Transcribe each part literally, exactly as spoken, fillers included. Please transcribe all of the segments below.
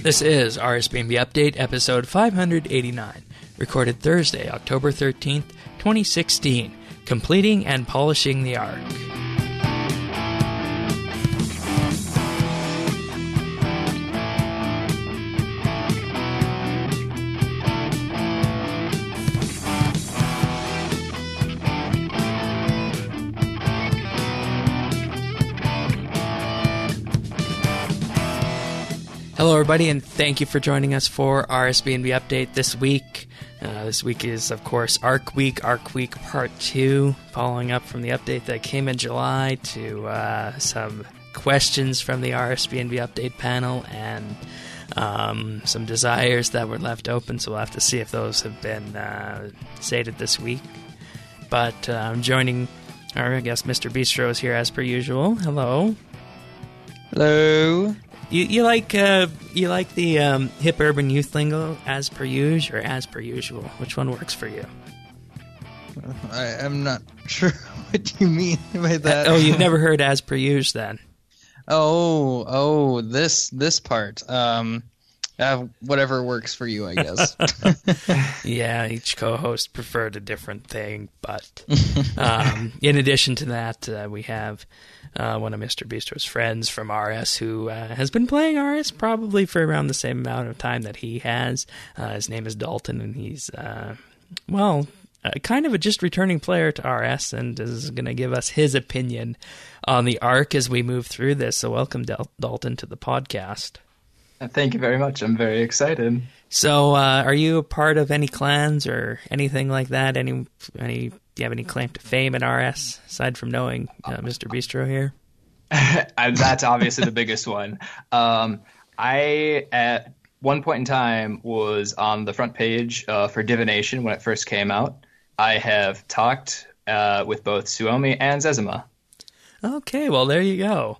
This is R S B N B Update, episode five eighty-nine, recorded Thursday, October thirteenth, twenty sixteen, Completing and Polishing the Ark. Hello, everybody, and thank you for joining us for R S B N B Update this week. Uh, this week is, of course, Ark Week, Ark Week Part two, following up from the update that came in July to uh, some questions from the R S B N B Update panel and um, some desires that were left open, so we'll have to see if those have been uh, sated this week. But uh, I'm joining, or I guess Mister Bistro is here as per usual. Hello. Hello. You you like uh, you like the um, hip urban youth lingo, as per usual or as per usual? Which one works for you? I am not sure what you mean by that. Uh, oh, you've never heard as per usual then? Oh, oh, this this part. Um, uh, whatever works for you, I guess. Yeah, each co-host preferred a different thing, but um, in addition to that, uh, we have uh, one of Mister Bistro's friends from R S who uh, has been playing R S probably for around the same amount of time that he has. Uh, his name is Dalton, and he's, uh, well, uh, kind of a just returning player to R S, and is going to give us his opinion on the Ark as we move through this. So welcome, Dal- Dalton, to the podcast. Thank you very much. I'm very excited. So, uh, are you a part of any clans or anything like that? Any, any? Do you have any claim to fame at R S aside from knowing uh, Mister Bistro here? That's obviously the biggest one. Um, I at one point in time was on the front page uh, for Divination when it first came out. I have talked uh, with both Suomi and Zezima. Okay, well there you go.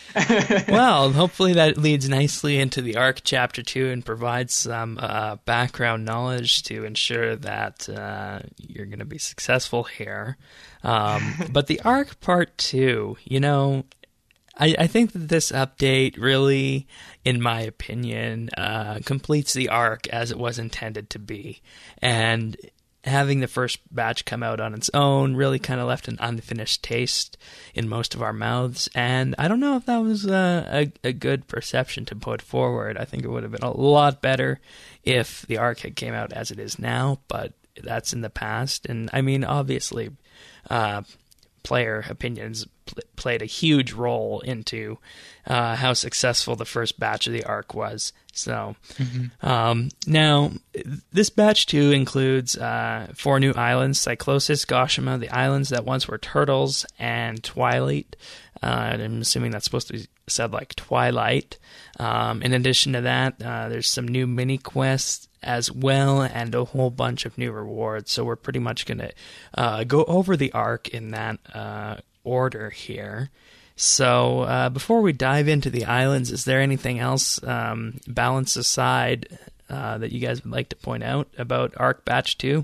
Well, hopefully that leads nicely into the Ark Chapter two and provides some uh, background knowledge to ensure that uh, you're going to be successful here. Um, but the Ark Part two, you know, I, I think that this update really, in my opinion, uh, completes the Ark as it was intended to be. And having the first batch come out on its own really kind of left an unfinished taste in most of our mouths, and I don't know if that was uh, a, a good perception to put forward. I think it would have been a lot better if the Ark had came out as it is now, but that's in the past, and I mean, obviously, uh, player opinions pl- played a huge role into uh, how successful the first batch of the Ark was. So, mm-hmm. um, now, this batch two includes uh, four new islands: Cyclosis, Goshima, the islands that once were turtles, and Twilight. Uh, I'm assuming that's supposed to be said like Twilight. Um, in addition to that, uh, there's some new mini quests as well, and a whole bunch of new rewards. So we're pretty much going to uh, go over the Ark in that uh, order here. So uh, before we dive into the islands, is there anything else, um, balance aside, uh, that you guys would like to point out about Ark Batch two?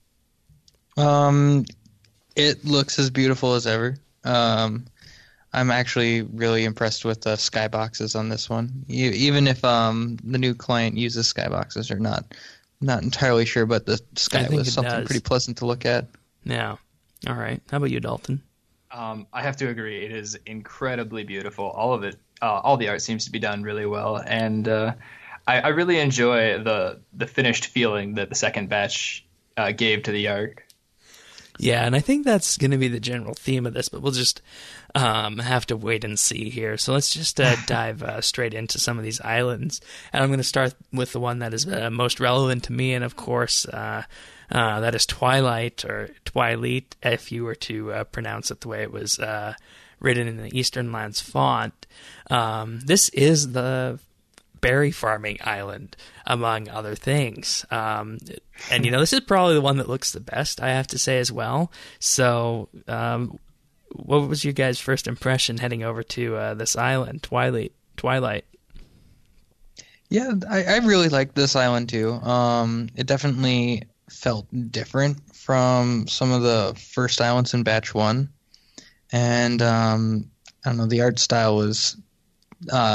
Um, it looks as beautiful as ever. Um, I'm actually really impressed with the skyboxes on this one. You, even if um, the new client uses skyboxes or not, not entirely sure, but the sky was something does. pretty pleasant to look at. Yeah. All right. How about you, Dalton? Um, I have to agree. It is incredibly beautiful. All of it, uh, all the art seems to be done really well, and uh, I, I really enjoy the the finished feeling that the second batch uh, gave to the Ark. Yeah, and I think that's going to be the general theme of this, but we'll just um, have to wait and see here. So let's just uh, dive uh, straight into some of these islands, and I'm going to start with the one that is uh, most relevant to me, and of course. Uh, Uh, that is Twilight, or Twilight, if you were to uh, pronounce it the way it was uh, written in the Eastern Lands font. Um, this is the berry farming island, among other things. Um, and, you know, this is probably the one that looks the best, I have to say, as well. So, um, what was your guys' first impression heading over to uh, this island, Twilight? Twilight? Yeah, I, I really like this island, too. Um, it definitely felt different from some of the first islands in Batch one. And, um, I don't know, the art style was uh,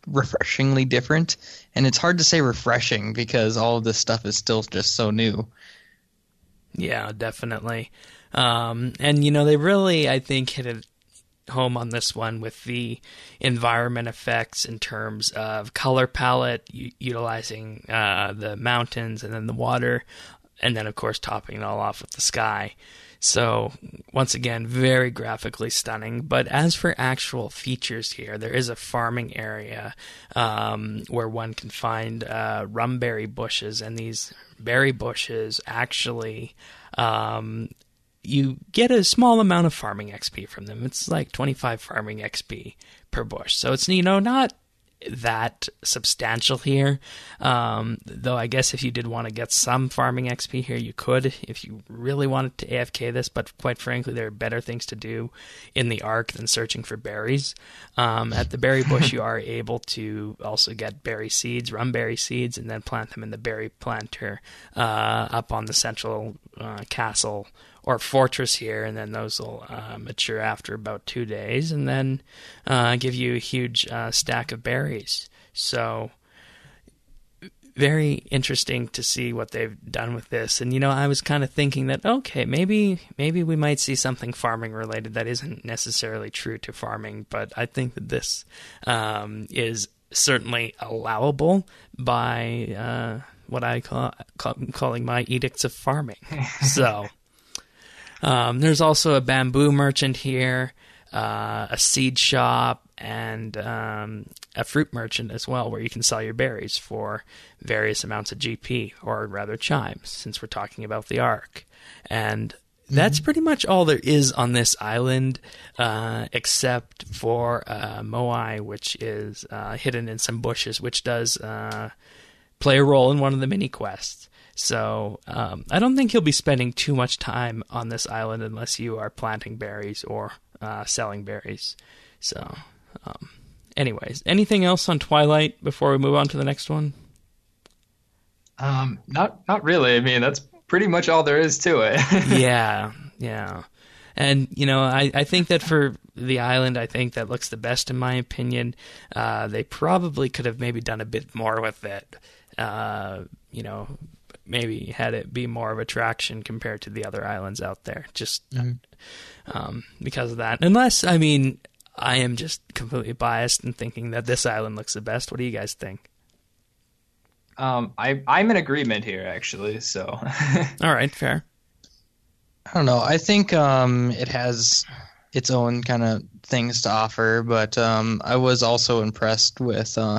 refreshingly different. And it's hard to say refreshing because all of this stuff is still just so new. Yeah, definitely. Um, and, you know, they really, I think, hit it home on this one with the environment effects in terms of color palette, u- utilizing uh, the mountains and then the water, and then, of course, topping it all off with the sky. So, once again, very graphically stunning. But as for actual features here, there is a farming area um, where one can find uh, rumberry bushes, and these berry bushes actually, um, you get a small amount of farming X P from them. It's like twenty-five farming X P per bush. So it's, you know, not that substantial here. Um, though I guess if you did want to get some farming X P here, you could if you really wanted to A F K this, but quite frankly, there are better things to do in the Ark than searching for berries. Um, at the berry bush, you are able to also get berry seeds, rumberry seeds, and then plant them in the berry planter uh, up on the central uh, castle or fortress here, and then those will uh, mature after about two days, and then uh, give you a huge uh, stack of berries. So, very interesting to see what they've done with this. And, you know, I was kind of thinking that, okay, maybe maybe we might see something farming related that isn't necessarily true to farming, but I think that this um, is certainly allowable by uh, what I call, call calling my edicts of farming. So... Um, there's also a bamboo merchant here, uh, a seed shop, and um, a fruit merchant as well, where you can sell your berries for various amounts of G P, or rather chimes, since we're talking about the Ark. And that's pretty much all there is on this island, uh, except for uh, Moai, which is uh, hidden in some bushes, which does uh, play a role in one of the mini quests. So um, I don't think you'll be spending too much time on this island unless you are planting berries or uh, selling berries. So um, anyways, anything else on Twilight before we move on to the next one? Um, not not really. I mean, that's pretty much all there is to it. yeah, yeah. And, you know, I, I think that for the island, I think that looks the best in my opinion. Uh, they probably could have maybe done a bit more with it, uh, you know, maybe had it be more of attraction compared to the other islands out there, just mm-hmm. um, because of that. Unless, I mean, I am just completely biased in thinking that this island looks the best. What do you guys think? Um, I, I'm in agreement here, actually, so. All right, fair. I don't know. I think um, it has its own kind of things to offer, but um, I was also impressed with uh,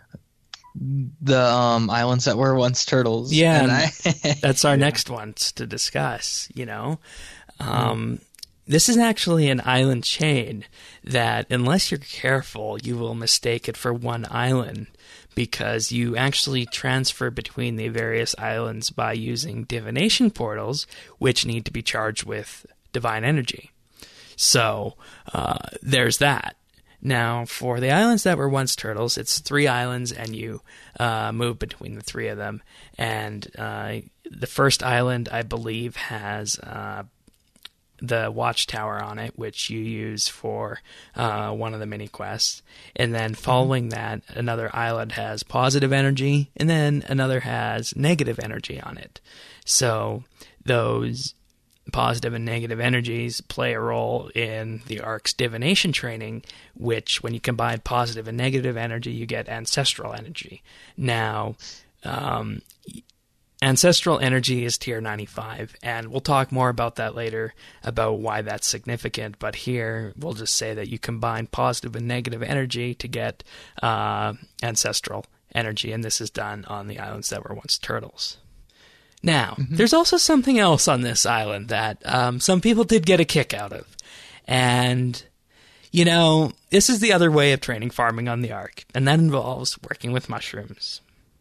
the um, islands that were once turtles. Yeah, and I that's our next ones to discuss, you know. Um, mm. This is actually an island chain that, unless you're careful, you will mistake it for one island, because you actually transfer between the various islands by using divination portals, which need to be charged with divine energy. So uh, there's that. Now, for the islands that were once turtles, it's three islands, and you uh, move between the three of them. And uh, the first island, I believe, has uh, the watchtower on it, which you use for uh, one of the mini quests. And then following that, another island has positive energy, and then another has negative energy on it. So those positive and negative energies play a role in the Ark's divination training, which, when you combine positive and negative energy, you get ancestral energy. Now, um, ancestral energy is tier ninety-five, and we'll talk more about that later, about why that's significant, but here we'll just say that you combine positive and negative energy to get uh, ancestral energy, and this is done on the islands that were once turtles. Now, mm-hmm. there's also something else on this island that um, some people did get a kick out of. And, you know, this is the other way of training farming on the Ark, and that involves working with mushrooms.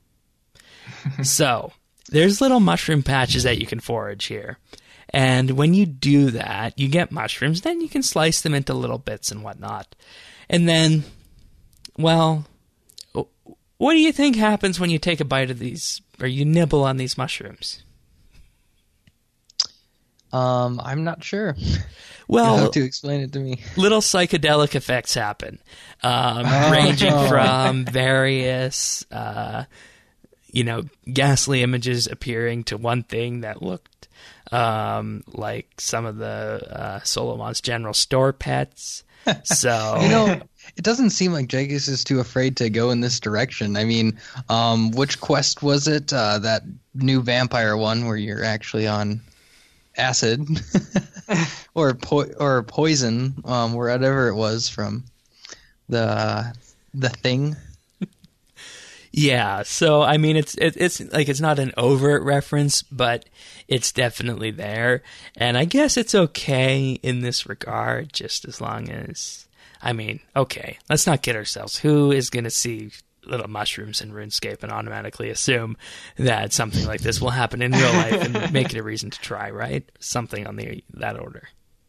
So, there's little mushroom patches that you can forage here. And when you do that, you get mushrooms, then you can slice them into little bits and whatnot. And then, well, what do you think happens when you take a bite of these, or you nibble on these mushrooms? Um, I'm not sure. Well, You'll have to explain it to me. Little psychedelic effects happen, um, Oh. ranging from various, uh, you know, ghastly images appearing to one thing that looked um, like some of the uh, Solomon's General Store pets. So You know, it doesn't seem like Jagex is too afraid to go in this direction. I mean, um, which quest was it? Uh, that new vampire one where you're actually on acid or po- or poison, um, whatever it was from the the thing. yeah, so I mean, it's it, it's like it's not an overt reference, but it's definitely there, and I guess it's okay in this regard, just as long as I mean, okay, let's not kid ourselves. Who is going to see little mushrooms in RuneScape and automatically assume that something like this will happen in real life and make it a reason to try, right? Something on the that order.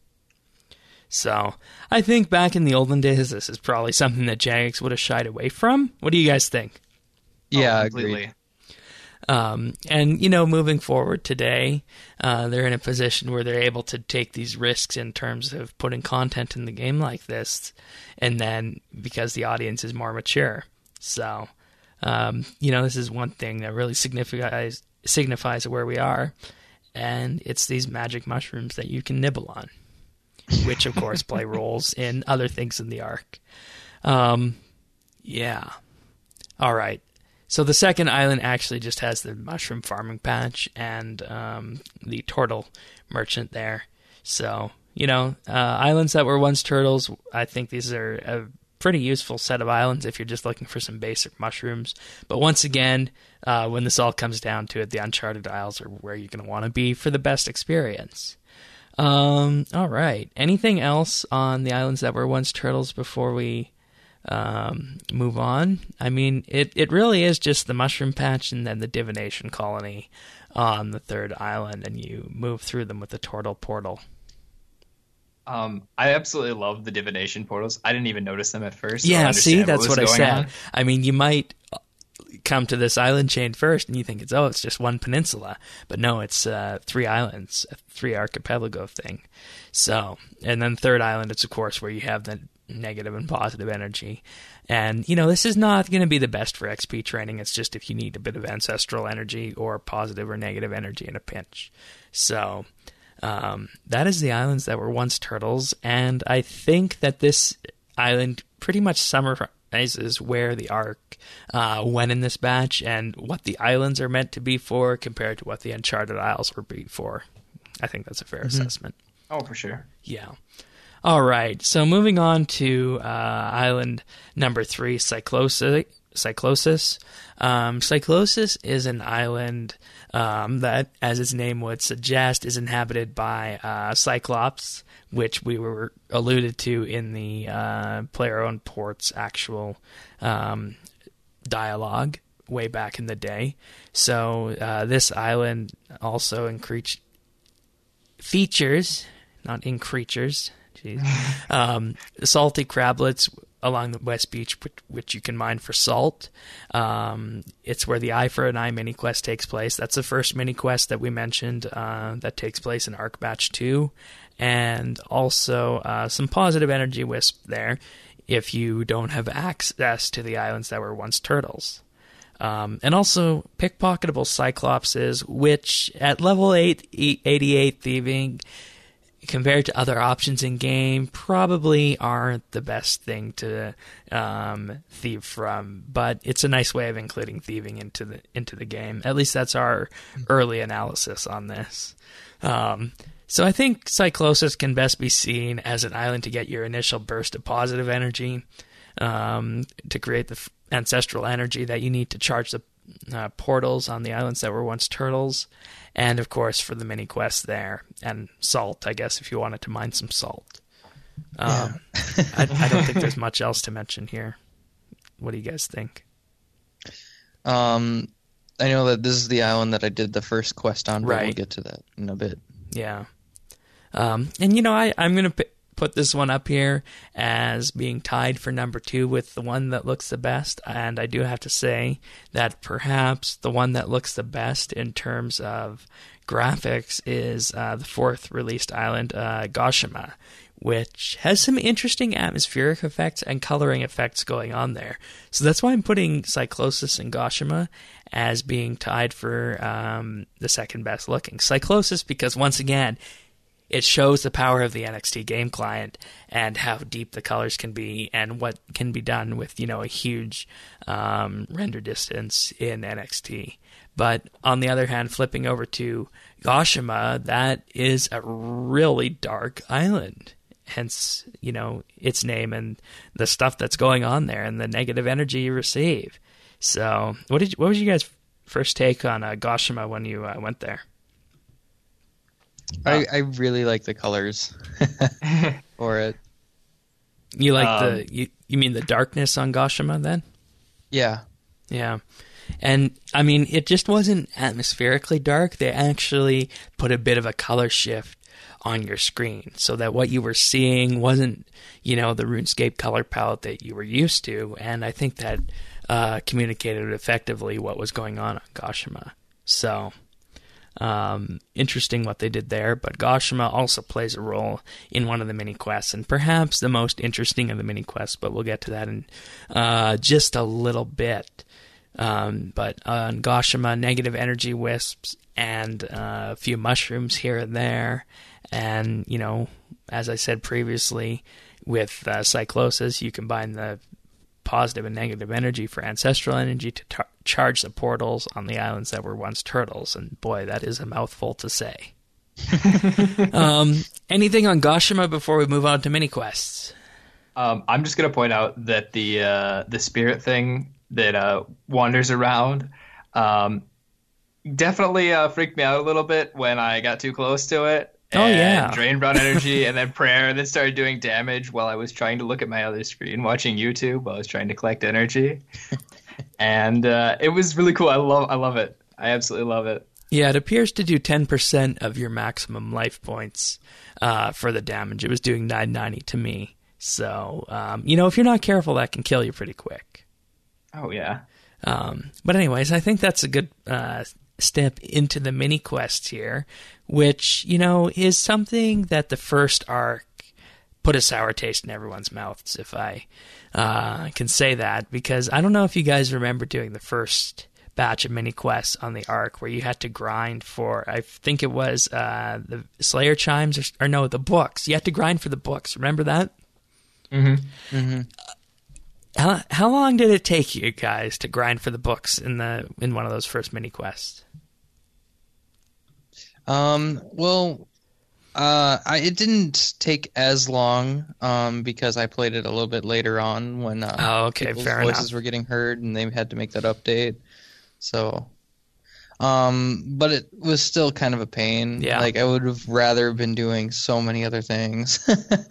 So I think back in the olden days, this is probably something that Jagex would have shied away from. What do you guys think? Yeah, Oh, agreed. completely. Um, and, you know, moving forward today, uh, they're in a position where they're able to take these risks in terms of putting content in the game like this, and then because the audience is more mature. So, um, you know, this is one thing that really signifies signifies where we are, and it's these magic mushrooms that you can nibble on, which, of course, play roles in other things in the arc. Um, yeah. All right. So the second island actually just has the mushroom farming patch and um, the turtle merchant there. So, you know, uh, islands that were once turtles, I think these are a pretty useful set of islands if you're just looking for some basic mushrooms. But once again, uh, when this all comes down to it, the Uncharted Isles are where you're going to want to be for the best experience. Um, all right. Anything else on the islands that were once turtles before we um, move on? I mean, it, it really is just the mushroom patch and then the divination colony on the third island, and you move through them with the turtle portal. Um, I absolutely love the divination portals. I didn't even notice them at first. or Yeah, see, understand that's what, what, was I going said. on. I mean, you might come to this island chain first, and you think it's, oh, it's just one peninsula. But no, it's uh, three islands, a three archipelago thing. So, and then third island, it's, of course, where you have the negative and positive energy. And, you know, this is not going to be the best for X P training. It's just if you need a bit of ancestral energy or positive or negative energy in a pinch. So, um, that is the islands that were once turtles. And I think that this island pretty much summarizes where the arc uh, went in this batch and what the islands are meant to be for compared to what the Uncharted Isles were be for. I think that's a fair Mm-hmm. assessment. Oh, for sure. Yeah. All right. So moving on to uh, island number three, Cyclosis. Cyclosis. Um, Cyclosis is an island um, that, as its name would suggest, is inhabited by uh, Cyclops, which we were alluded to in the uh, player-owned port's actual um, dialogue way back in the day. So uh, this island also incre- features, not in creatures, um, salty crablets along the West Beach, which, which you can mine for salt. Um, it's where the Eye for an Eye mini quest takes place. That's the first mini quest that we mentioned uh, that takes place in Arc Batch two. And also uh, some positive energy wisp there if you don't have access to the islands that were once turtles. Um, and also pickpocketable Cyclopses, which at level eight, eighty-eight thieving, compared to other options in game, probably aren't the best thing to um, thieve from. But it's a nice way of including thieving into the into the game. At least that's our early analysis on this. Um, so I think Cyclosis can best be seen as an island to get your initial burst of positive energy, um, to create the f- ancestral energy that you need to charge the uh, portals on the islands that were once turtles. And, of course, for the mini quests there. And salt, I guess, if you wanted to mine some salt. Um, Yeah. I, I don't think there's much else to mention here. What do you guys think? Um, I know that this is the island that I did the first quest on, but we'll Right. get to that in a bit. Yeah. Um, and, you know, I, I'm going to p- put this one up here as being tied for number two with the one that looks the best. And I do have to say that perhaps the one that looks the best in terms of graphics is uh, the fourth released island, uh, Goshima, which has some interesting atmospheric effects and coloring effects going on there. So that's why I'm putting Cyclosis and Goshima as being tied for um, the second best looking. Cyclosis because, once again, it shows the power of the N X T game client and how deep the colors can be and what can be done with, you know, a huge um, render distance in N X T. But on the other hand, flipping over to Goshima, that is a really dark island. Hence, you know, its name and the stuff that's going on there and the negative energy you receive. So, what did you, what was your guys' first take on uh, Goshima when you uh, went there? I, I really like the colors for it. You like Um, the you, you mean the darkness on Goshima then? Yeah. Yeah. And I mean, it just wasn't atmospherically dark. They actually put a bit of a color shift on your screen so that what you were seeing wasn't, you know, the RuneScape color palette that you were used to. And I think that uh, communicated effectively what was going on on Goshima. So, um, interesting what they did there. But Goshima also plays a role in one of the mini quests, and perhaps the most interesting of the mini quests. But we'll get to that in uh, just a little bit. Um, but on Goshima, negative energy wisps and uh, a few mushrooms here and there. And, you know, as I said previously, with uh, Cyclosis, you combine the positive and negative energy for ancestral energy to tar- charge the portals on the islands that were once turtles. And boy, that is a mouthful to say. um, anything on Goshima before we move on to mini quests? Um, I'm just gonna point out that the uh, the spirit thing that uh, wanders around um, definitely uh, freaked me out a little bit when I got too close to it. Oh, and yeah. drained brown energy and then prayer and then started doing damage while I was trying to look at my other screen watching YouTube while I was trying to collect energy. And uh, it was really cool. I love I love it. I absolutely love it. Yeah, it appears to do ten percent of your maximum life points uh, for the damage. It was doing nine ninety to me. So, um, you know, if you're not careful, that can kill you pretty quick. Oh, yeah. Um, but anyways, I think that's a good uh, step into the mini quest here, which, you know, is something that the first arc put a sour taste in everyone's mouths, if I uh, can say that, because I don't know if you guys remember doing the first batch of mini quests on the arc where you had to grind for, I think it was uh, the Slayer Chimes, or, or no, the books. You had to grind for the books. Remember that? Mm-hmm. Mm-hmm. How how long did it take you guys to grind for the books in the in one of those first mini quests? Um, well, uh, I, it didn't take as long um, because I played it a little bit later on when uh, Oh, okay, people's fair voices enough. were getting heard and they had to make that update. So, um, but it was still kind of a pain. Yeah. Like I would have rather been doing so many other things.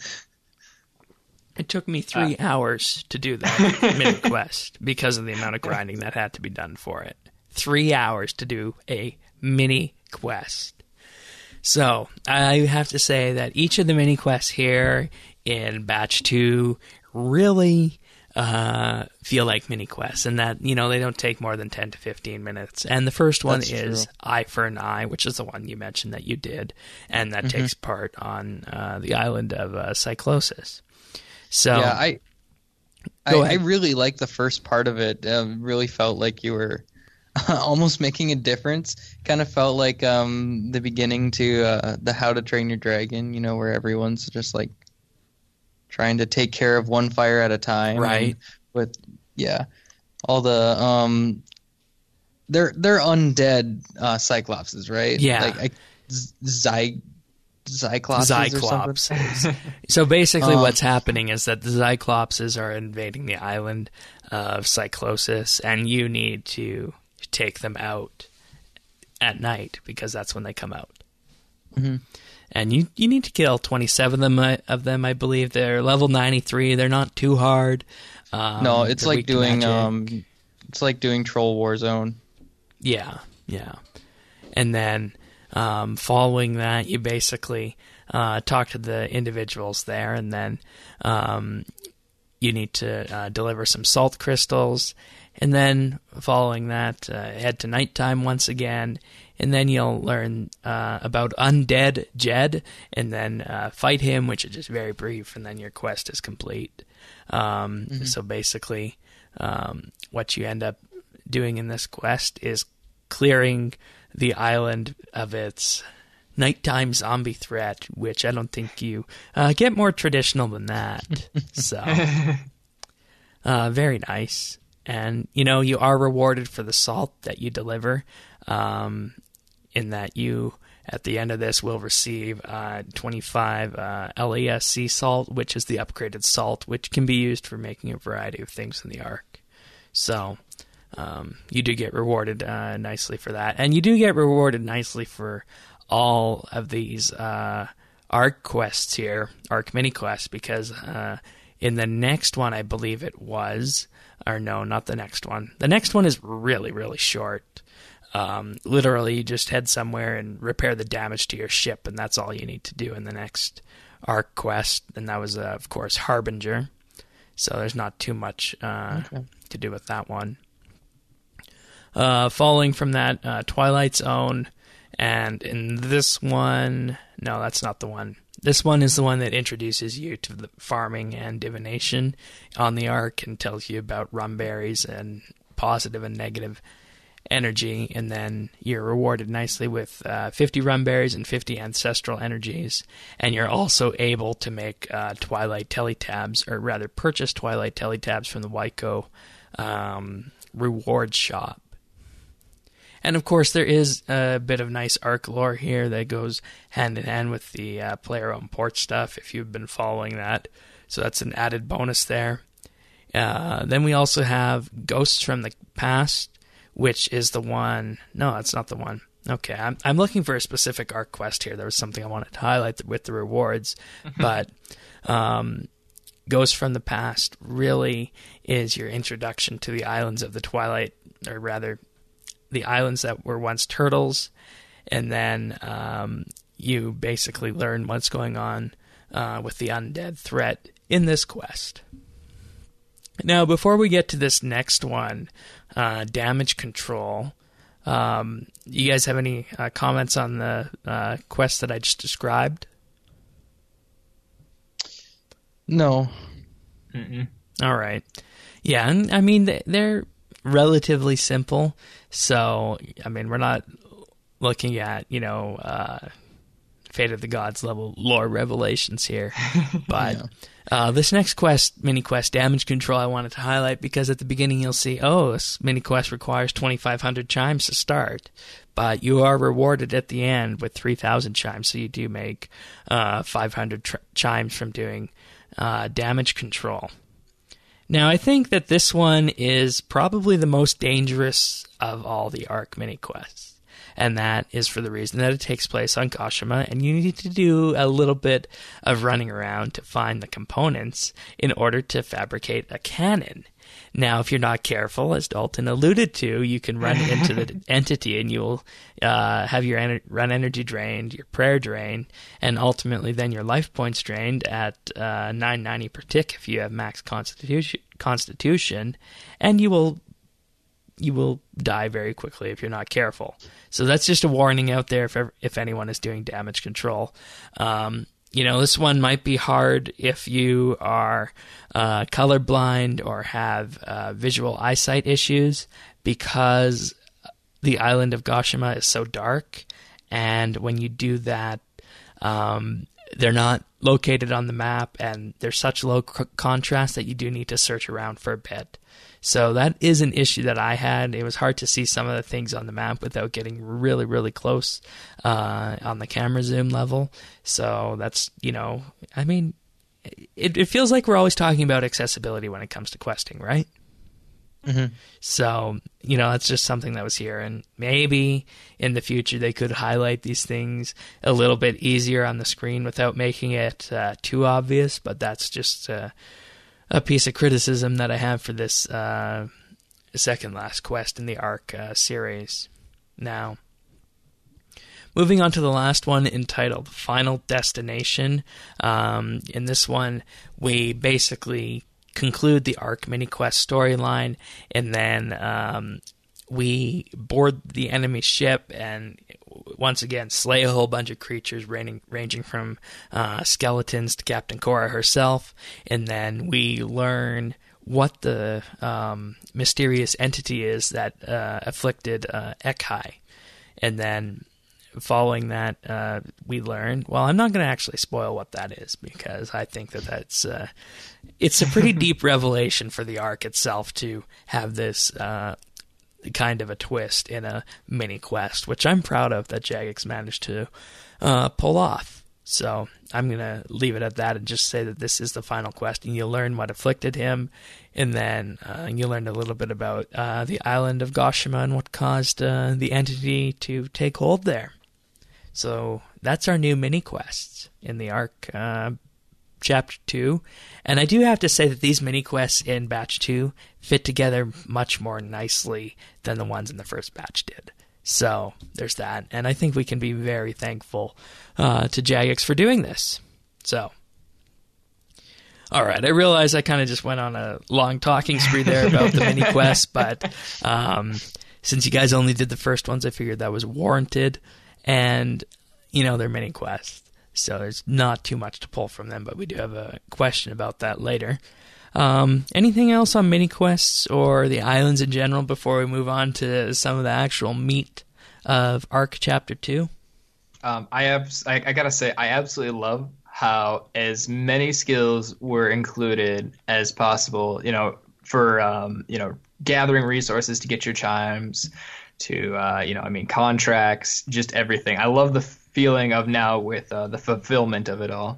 It took me three hours to do that mini quest because of the amount of grinding that had to be done for it. Three hours to do a mini quest. So I have to say that each of the mini quests here in batch two really uh, feel like mini quests, and that, you know, they don't take more than ten to fifteen minutes. And the first one That's is true. Eye for an Eye, which is the one you mentioned that you did, and that Mm-hmm. takes part on uh, the island of uh, Cyclosis. So yeah, I, I, Go I ahead. really liked the first part of it. Um, really felt like you were almost making a difference. Kind of felt like um, the beginning to uh, the How to Train Your Dragon, you know, where everyone's just like trying to take care of one fire at a time. Right. And with yeah, all the um, they're they're undead uh, Cyclopses, right? Yeah. Like I, Z- Zy, Zyclopses or something. Cyclopses. So basically Um, what's happening is that the Cyclopses are invading the island of Cyclosis, and you need to take them out at night because that's when they come out. Mhm. And you you need to kill twenty-seven of them, uh, of them, I believe. They're level ninety-three. They're not too hard. Um, No, it's they're like weak to doing magic. um, it's like doing Troll Warzone. Yeah, yeah. And then um, following that, you basically uh, talk to the individuals there, and then um, you need to uh, deliver some salt crystals. And then following that, uh, head to nighttime once again, and then you'll learn uh, about Undead Jed, and then uh, fight him, which is just very brief, and then your quest is complete. Um, mm-hmm. So basically, um, what you end up doing in this quest is clearing the island of its nighttime zombie threat, which I don't think you uh, get more traditional than that. So, uh, very nice. And, you know, you are rewarded for the salt that you deliver, um, in that you, at the end of this, will receive uh, twenty-five uh, L E S C salt, which is the upgraded salt, which can be used for making a variety of things in the Ark. So, um, you do get rewarded uh, nicely for that. And you do get rewarded nicely for all of these uh, Ark quests here, Ark mini quests, because uh, in the next one, I believe it was, or no, not the next one. The next one is really, really short. Um, literally, you just head somewhere and repair the damage to your ship, and that's all you need to do in the next Ark quest. And that was, uh, of course, Harbinger. So there's not too much uh, okay. to do with that one. Uh, following from that, uh, Twilight Zone. And in this one, no, that's not the one. This one is the one that introduces you to the farming and divination on the Ark and tells you about rum berries and positive and negative energy. And then you're rewarded nicely with uh, fifty rum berries and fifty ancestral energies. And you're also able to make uh, Twilight teletabs, or rather purchase Twilight teletabs from the Wyco um, reward shop. And, of course, there is a bit of nice Ark lore here that goes hand-in-hand with the uh, player-owned port stuff, if you've been following that. So that's an added bonus there. Uh, then we also have Ghosts from the Past, which is the one... No, that's not the one. Okay, I'm, I'm looking for a specific Ark quest here. There was something I wanted to highlight with the rewards. But um, Ghosts from the Past really is your introduction to the islands of the Twilight, or rather... the islands that were once turtles, and then um, you basically learn what's going on uh, with the undead threat in this quest. Now, before we get to this next one, uh, damage control, um, you guys have any uh, comments on the uh, quest that I just described? No. Mm-mm. All right. Yeah, and I mean, they're relatively simple. So, I mean, we're not looking at, you know, uh, Fate of the Gods level lore revelations here. But yeah. uh, this next quest, mini quest, Damage Control, I wanted to highlight because at the beginning you'll see, oh, this mini quest requires twenty-five hundred chimes to start. But you are rewarded at the end with three thousand chimes, so you do make uh, five hundred tr- chimes from doing uh, damage control. Now, I think that this one is probably the most dangerous of all the Ark mini quests, and that is for the reason that it takes place on Goshima, and you need to do a little bit of running around to find the components in order to fabricate a cannon. Now, if you're not careful, as Dalton alluded to, you can run into the entity and you'll uh, have your ener- run energy drained, your prayer drained, and ultimately then your life points drained at uh, nine ninety per tick if you have max constitution, constitution, and you will you will die very quickly if you're not careful. So that's just a warning out there if ever, if anyone is doing damage control. Um, You know, this one might be hard if you are uh, colorblind or have uh, visual eyesight issues, because the island of Goshima is so dark, and when you do that, um, they're not located on the map, and there's such low c- contrast that you do need to search around for a bit. So that is an issue that I had. It was hard to see some of the things on the map without getting really, really close uh, on the camera zoom level. So that's, you know, I mean, it, it feels like we're always talking about accessibility when it comes to questing, right? Mm-hmm. So, you know, that's just something that was here. And maybe in the future they could highlight these things a little bit easier on the screen without making it uh, too obvious. But that's just... Uh, a piece of criticism that I have for this uh, second last quest in the Ark uh, series. Now, moving on to the last one, entitled Final Destination. Um, in this one, we basically conclude the Ark mini quest storyline, and then um, we board the enemy ship and once again slay a whole bunch of creatures ranging, ranging from uh, skeletons to Captain Korra herself, and then we learn what the um, mysterious entity is that uh, afflicted uh, Ekai. And then following that, uh, we learn, well, I'm not going to actually spoil what that is, because I think that that's, uh, it's a pretty deep revelation for the arc itself to have this uh, kind of a twist in a mini quest, which I'm proud of that Jagex managed to uh, pull off. So I'm going to leave it at that and just say that this is the final quest, and you'll learn what afflicted him, and then uh, you learn a little bit about uh, the island of Goshima and what caused uh, the entity to take hold there. So that's our new mini quests in the arc, uh, chapter two. And I do have to say that these mini quests in batch two fit together much more nicely than the ones in the first batch did. So there's that, and I think we can be very thankful uh, to Jagex for doing this. So, all right, I realize I kind of just went on a long talking spree there about the mini quests, but um, since you guys only did the first ones, I figured that was warranted, and you know they're mini quests, so there's not too much to pull from them. But we do have a question about that later. Um, anything else on mini quests or the islands in general before we move on to some of the actual meat of Arc Chapter two? Um, I, abs- I I gotta say, I absolutely love how as many skills were included as possible. You know, for um, you know, gathering resources to get your chimes, to uh, you know, I mean, contracts, just everything. I love the feeling of now with uh, the fulfillment of it all.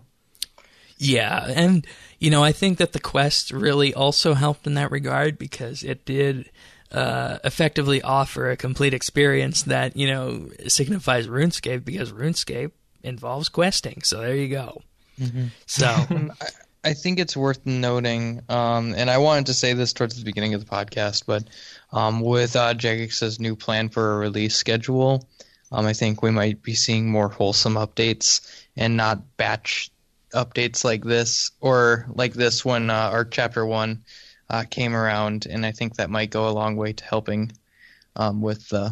Yeah, and you know, I think that the quest really also helped in that regard, because it did uh, effectively offer a complete experience that, you know, signifies RuneScape, because RuneScape involves questing. So there you go. Mm-hmm. So I, I think it's worth noting, um, and I wanted to say this towards the beginning of the podcast, but um, with uh, Jagex's new plan for a release schedule, um, I think we might be seeing more wholesome updates and not batch updates like this, or like this when uh, Arc Chapter one uh, came around, and I think that might go a long way to helping um, with the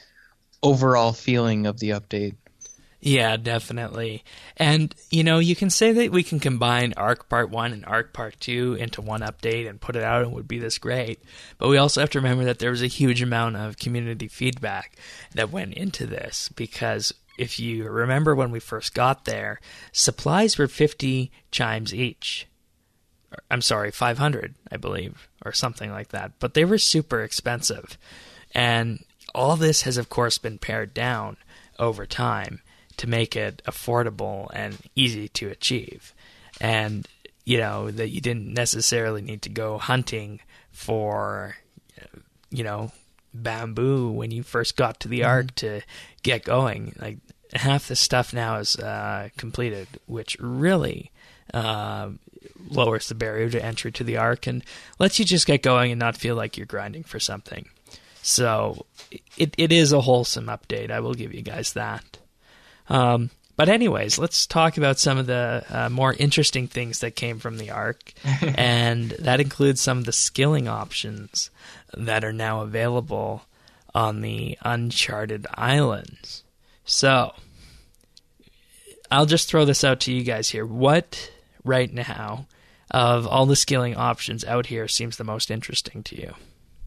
overall feeling of the update. Yeah, definitely. And, you know, you can say that we can combine Arc Part one and Arc Part two into one update and put it out, and it would be this great. But we also have to remember that there was a huge amount of community feedback that went into this, because if you remember when we first got there, supplies were fifty chimes each. I'm sorry, five hundred, I believe, or something like that. But they were super expensive. And all this has, of course, been pared down over time to make it affordable and easy to achieve. And, you know, that you didn't necessarily need to go hunting for, you know, bamboo when you first got to the mm-hmm. Arc to get going. Like, half the stuff now is uh, completed, which really uh, lowers the barrier to entry to the Arc and lets you just get going and not feel like you're grinding for something. So it it is a wholesome update. I will give you guys that. Um, but anyways, let's talk about some of the uh, more interesting things that came from the Arc, and that includes some of the skilling options that are now available on the Uncharted Islands. So, I'll just throw this out to you guys here. What, right now, of all the skilling options out here seems the most interesting to you?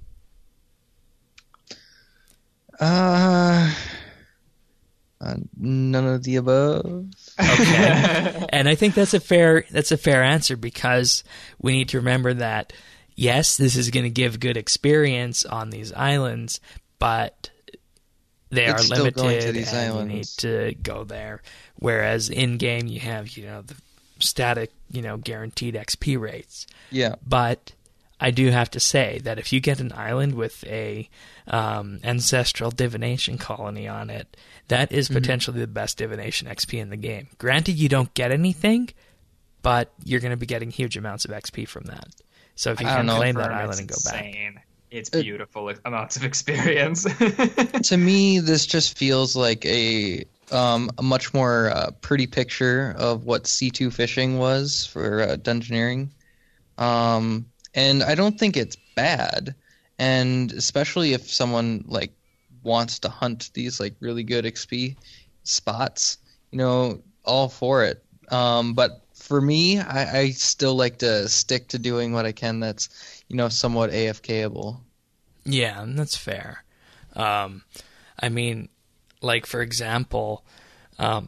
Uh, uh none of the above. Okay. And I think that's a fair that's a fair answer, because we need to remember that, yes, this is going to give good experience on these islands, but they it's are limited, going to these and islands. you need to go there. Whereas in game, you have, you know, the static, you know, guaranteed X P rates. Yeah. But I do have to say that if you get an island with a um, ancestral divination colony on it, that is potentially mm-hmm. the best divination X P in the game. Granted, you don't get anything, but you're going to be getting huge amounts of X P from that. So if you can claim that island and go insane. back. It's beautiful it, amounts of experience. To me, this just feels like a um, a much more uh, pretty picture of what C two fishing was for uh, Dungeoneering. Um, and I don't think it's bad. and especially if someone like wants to hunt these like really good X P spots, you know, all for it. Um, but for me, I, I still like to stick to doing what I can that's, you know, somewhat AFKable. Yeah, and that's fair. Um, I mean, like, for example, um,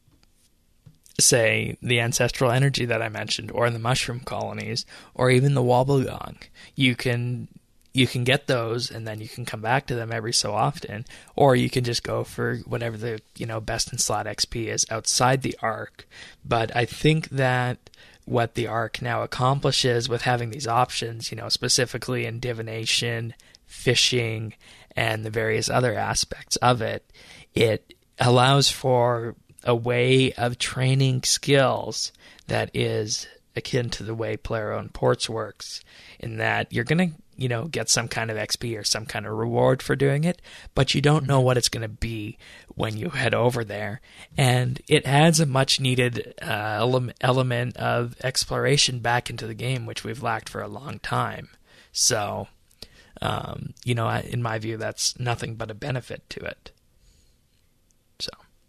say the ancestral energy that I mentioned, or the mushroom colonies, or even the wobblegong. You can you can get those, and then you can come back to them every so often, or you can just go for whatever the you know best in slot X P is outside the Ark. But I think that what the Ark now accomplishes with having these options, you know, specifically in divination, fishing, and the various other aspects of it, it allows for a way of training skills that is akin to the way player-owned ports works, in that you're going to, you know, get some kind of X P or some kind of reward for doing it, but you don't know what it's going to be when you head over there. And it adds a much-needed uh, ele- element of exploration back into the game, which we've lacked for a long time. So, um, you know, in my view, that's nothing but a benefit to it. So...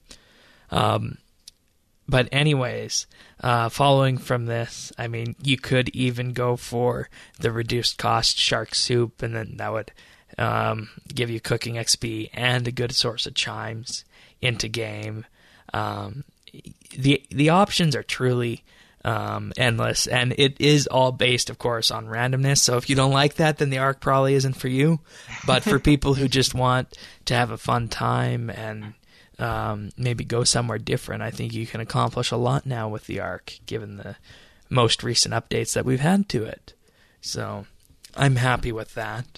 Um, but anyways, uh, following from this, I mean, you could even go for the reduced cost shark soup, and then that would um, give you cooking X P and a good source of chimes into game. Um, the the options are truly um, endless, and it is all based, of course, on randomness. So if you don't like that, then the Ark probably isn't for you. But for people who just want to have a fun time and Um, maybe go somewhere different, I think you can accomplish a lot now with the Ark, given the most recent updates that we've had to it. So I'm happy with that.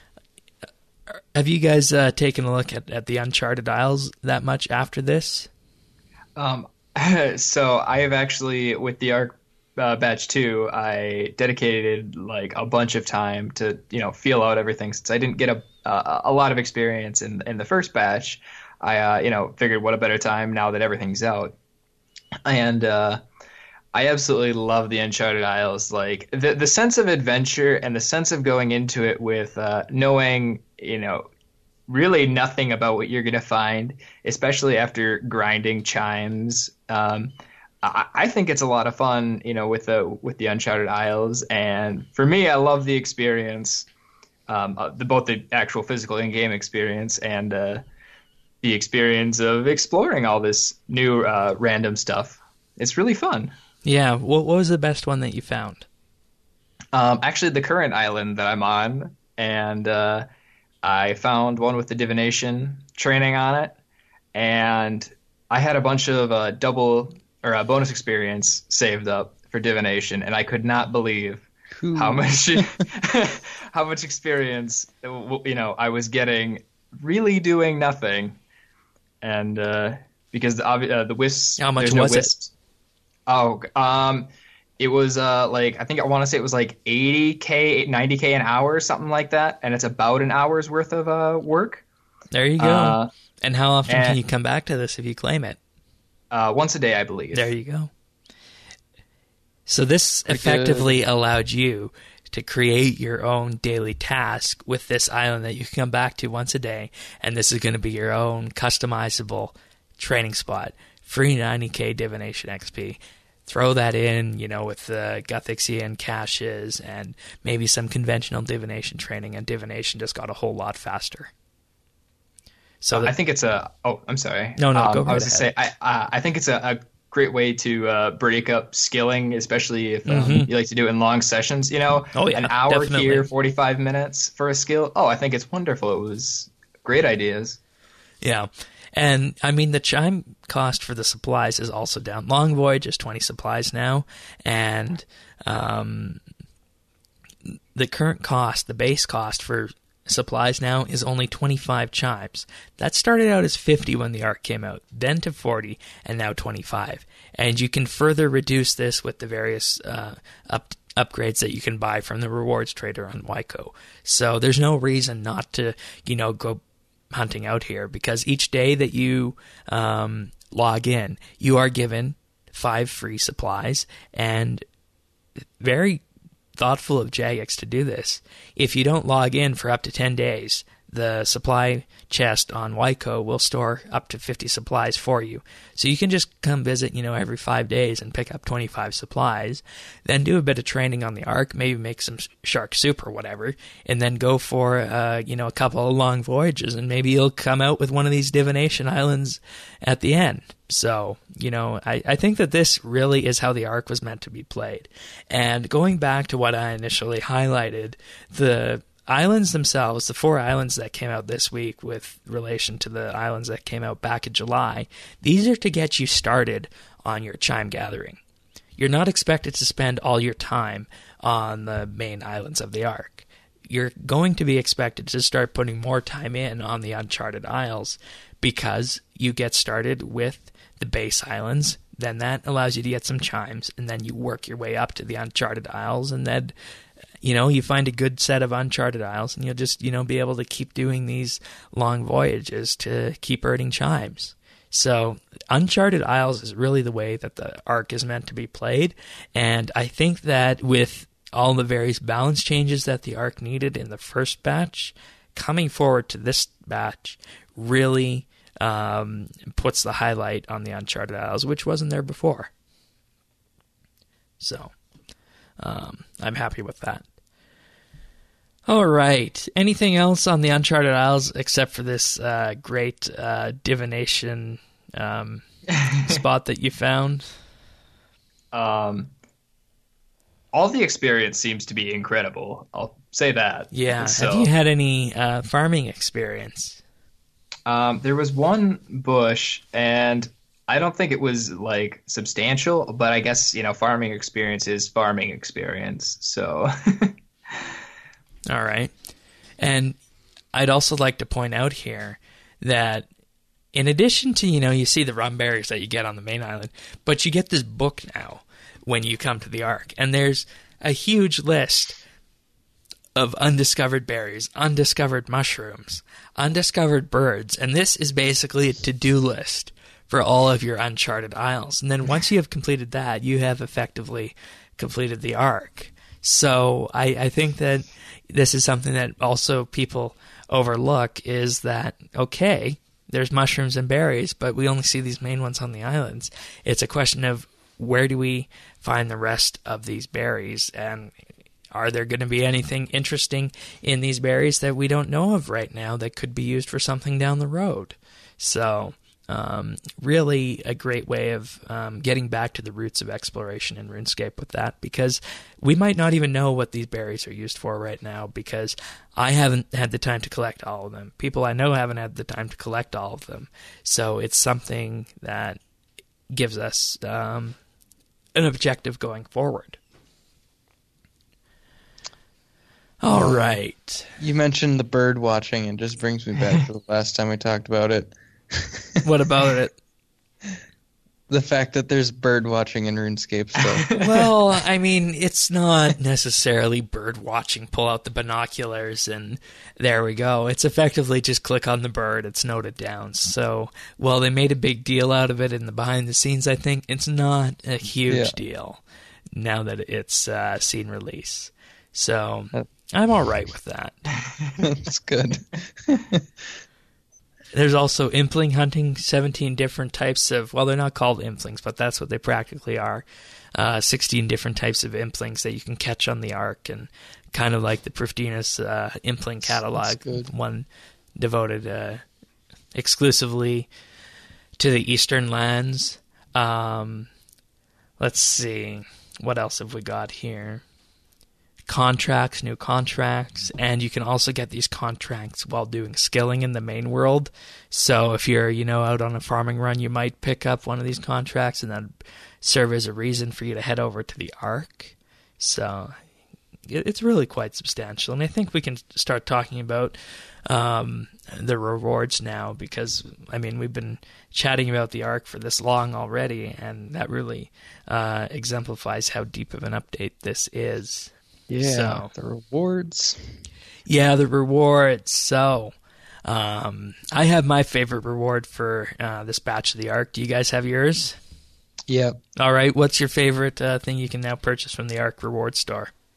Have you guys uh, taken a look at, at the Uncharted Isles that much after this? Um, so I have actually, with the Ark uh, Batch two, I dedicated like a bunch of time to, you know, feel out everything, since I didn't get a a, a lot of experience in in the first batch. I, uh, you know, figured what a better time now that everything's out. And uh, I absolutely love the Uncharted Isles. Like, the the sense of adventure and the sense of going into it with uh, knowing, you know, really nothing about what you're going to find, especially after grinding chimes. Um, I, I think it's a lot of fun, you know, with the, with the Uncharted Isles. And for me, I love the experience, um, uh, the, both the actual physical in-game experience and uh the experience of exploring all this new uh, random stuff. It's really fun. Yeah. What, what was the best one that you found? Um, actually, the current island that I'm on, and uh, I found one with the divination training on it, and I had a bunch of uh, double or uh, bonus experience saved up for divination, and I could not believe Ooh. how much how much experience you know I was getting, really doing nothing. And uh, because the uh, the wisps, how much no was wisps. it? Oh, um, it was uh like I think I want to say it was like eighty K, ninety K an hour, or something like that, and it's about an hour's worth of uh work. There you go. Uh, and how often and, can you come back to this if you claim it? Uh, once a day, I believe. There you go. So this Pretty effectively good. allowed you to create your own daily task with this island that you can come back to once a day, and this is going to be your own customizable training spot. Free ninety K divination X P. Throw that in, you know, with the Guthixian caches and maybe some conventional divination training, and divination just got a whole lot faster. So that, I think it's a. Oh, I'm sorry. No, no, um, go right I was ahead. to say, I uh, I think it's a. a great way to uh, break up skilling, especially if um, mm-hmm. you like to do it in long sessions. You know, oh, yeah, an hour definitely. here, forty-five minutes for a skill. Oh, I think it's wonderful. It was great ideas. Yeah. And, I mean, the chime cost for the supplies is also down. Long Voyage is twenty supplies now, and um, the current cost, the base cost for supplies now is only twenty-five chimes. That started out as fifty when the Ark came out, then to forty, and now twenty-five. And you can further reduce this with the various uh, up, upgrades that you can buy from the rewards trader on Wyco. So there's no reason not to, you know, go hunting out here, because each day that you um, log in, you are given five free supplies and very thoughtful of Jagex to do this. If you don't log in for up to ten days, the supply chest on Wyco will store up to fifty supplies for you. So you can just come visit, you know, every five days and pick up twenty-five supplies, then do a bit of training on the Ark, maybe make some shark soup or whatever, and then go for, uh, you know, a couple of long voyages, and maybe you'll come out with one of these divination islands at the end. So, you know, I, I think that this really is how the Ark was meant to be played. And going back to what I initially highlighted, the islands themselves, the four islands that came out this week with relation to the islands that came out back in July, these are to get you started on your chime gathering. You're not expected to spend all your time on the main islands of the Ark. You're going to be expected to start putting more time in on the Uncharted Isles because you get started with the base islands. Then that allows you to get some chimes, and then you work your way up to the Uncharted Isles, and then you know, you find a good set of Uncharted Isles, and you'll just, you know, be able to keep doing these long voyages to keep earning chimes. So Uncharted Isles is really the way that the Ark is meant to be played, and I think that with all the various balance changes that the Ark needed in the first batch, coming forward to this batch really um, puts the highlight on the Uncharted Isles, which wasn't there before. So Um, I'm happy with that. All right. Anything else on the Uncharted Isles except for this uh, great uh, divination um, spot that you found? Um, all the experience seems to be incredible. I'll say that. Yeah. So, have you had any uh, farming experience? Um, there was one bush, and I don't think it was like substantial, but I guess, you know, farming experience is farming experience. So, all right. And I'd also like to point out here that in addition to, you know, you see the rum berries that you get on the main island, but you get this book now when you come to the Ark, and there's a huge list of undiscovered berries, undiscovered mushrooms, undiscovered birds, and this is basically a to-do list for all of your Uncharted Isles. And then once you have completed that, you have effectively completed the Ark. So I, I think that this is something that also people overlook, is that, okay, there's mushrooms and berries, but we only see these main ones on the islands. It's a question of where do we find the rest of these berries, and are there going to be anything interesting in these berries that we don't know of right now that could be used for something down the road? So Um, really a great way of um, getting back to the roots of exploration in RuneScape with that, because we might not even know what these berries are used for right now, because I haven't had the time to collect all of them. People I know haven't had the time to collect all of them. So it's something that gives us um, an objective going forward. All right. You mentioned the bird watching, and just brings me back to the last time we talked about it. What about it? The fact that there's bird watching in RuneScape still. Well, I mean, it's not necessarily bird watching. Pull out the binoculars and there we go. It's effectively just click on the bird. It's noted down. So, while they made a big deal out of it in the behind the scenes, I think it's not a huge yeah. deal now that it's uh, seen release. So, I'm all right with that. That's good. There's also impling hunting, seventeen different types of, well, they're not called implings, but that's what they practically are. Uh, sixteen different types of implings that you can catch on the Ark, and kind of like the Prifdina's uh, impling catalog, one devoted uh, exclusively to the Eastern lands. Um, let's see, what else have we got here? Contracts, new contracts, and you can also get these contracts while doing skilling in the main world. So if you're, you know, out on a farming run, you might pick up one of these contracts and then serve as a reason for you to head over to the Ark. So it's really quite substantial, and I think we can start talking about um, the rewards now, because, I mean, we've been chatting about the Ark for this long already, and that really uh, exemplifies how deep of an update this is. Yeah, so, the rewards. Yeah, the rewards. So, um, I have my favorite reward for uh, this batch of the Ark. Do you guys have yours? Yep. All right. What's your favorite uh, thing you can now purchase from the Ark reward store?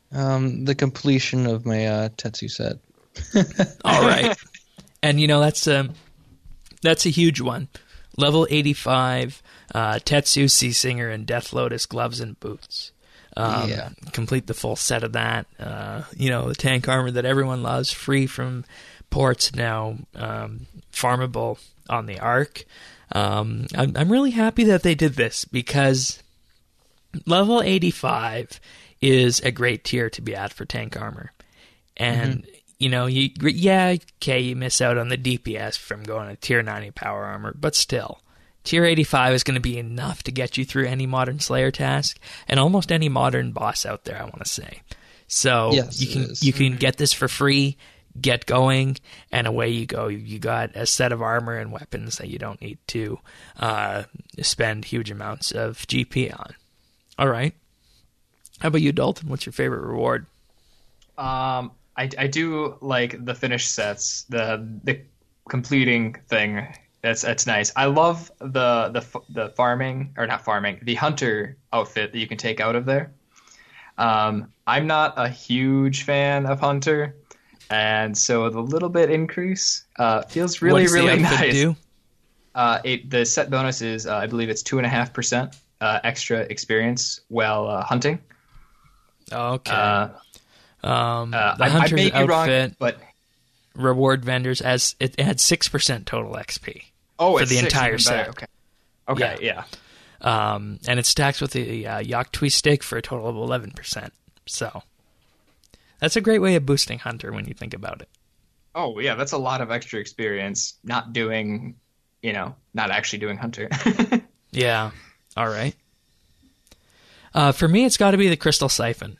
Um, the completion of my uh, Tetsu set. All right. And, you know, that's a, that's a huge one. Level eighty-five, uh, Tetsu, Sea Singer, and Death Lotus gloves and boots. Um, Yeah. Complete the full set of that. Uh, you know, the tank armor that everyone loves, free from ports, now um, farmable on the Ark. Um, I'm, I'm really happy that they did this, because level eighty-five is a great tier to be at for tank armor. And, mm-hmm. you know, you yeah, okay, you miss out on the D P S from going to tier ninety power armor, but still, tier eighty-five is going to be enough to get you through any modern Slayer task and almost any modern boss out there, I want to say. So yes, you can you can get this for free, get going, and away you go. You got a set of armor and weapons that you don't need to uh, spend huge amounts of G P on. All right. How about you, Dalton? What's your favorite reward? Um, I, I do like the finished sets, the the completing thing. That's that's nice. I love the the the farming or not farming, the hunter outfit that you can take out of there. Um, I'm not a huge fan of hunter, and so the little bit increase uh, feels really what does really the outfit nice. Do? Uh, it, the set bonus is uh, I believe it's two and a half percent extra experience while uh, hunting. Okay. Uh, um, uh, the I, hunter's I may be outfit wrong, but reward vendors as it had six percent total X P. Oh, for it's the six, entire even set. better. Okay. Okay. Yeah. yeah. Um, and it stacks with the uh, Yaktui stick for a total of eleven percent. So that's a great way of boosting Hunter when you think about it. Oh yeah, that's a lot of extra experience. Not doing, you know, not actually doing Hunter. Yeah. All right. Uh, for me, it's got to be the Crystal Siphon,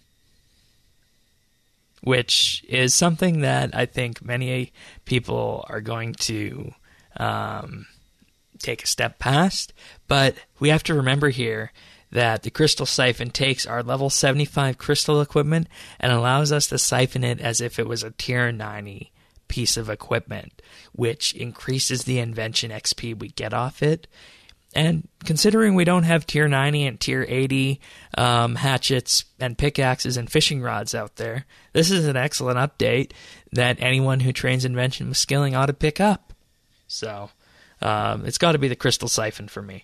which is something that I think many people are going to um, take a step past. But we have to remember here that the Crystal Siphon takes our level seventy-five crystal equipment and allows us to siphon it as if it was a tier ninety piece of equipment, which increases the invention X P we get off it. And considering we don't have tier ninety and tier eighty um, hatchets and pickaxes and fishing rods out there, this is an excellent update that anyone who trains invention with skilling ought to pick up. So um, it's got to be the Crystal Siphon for me.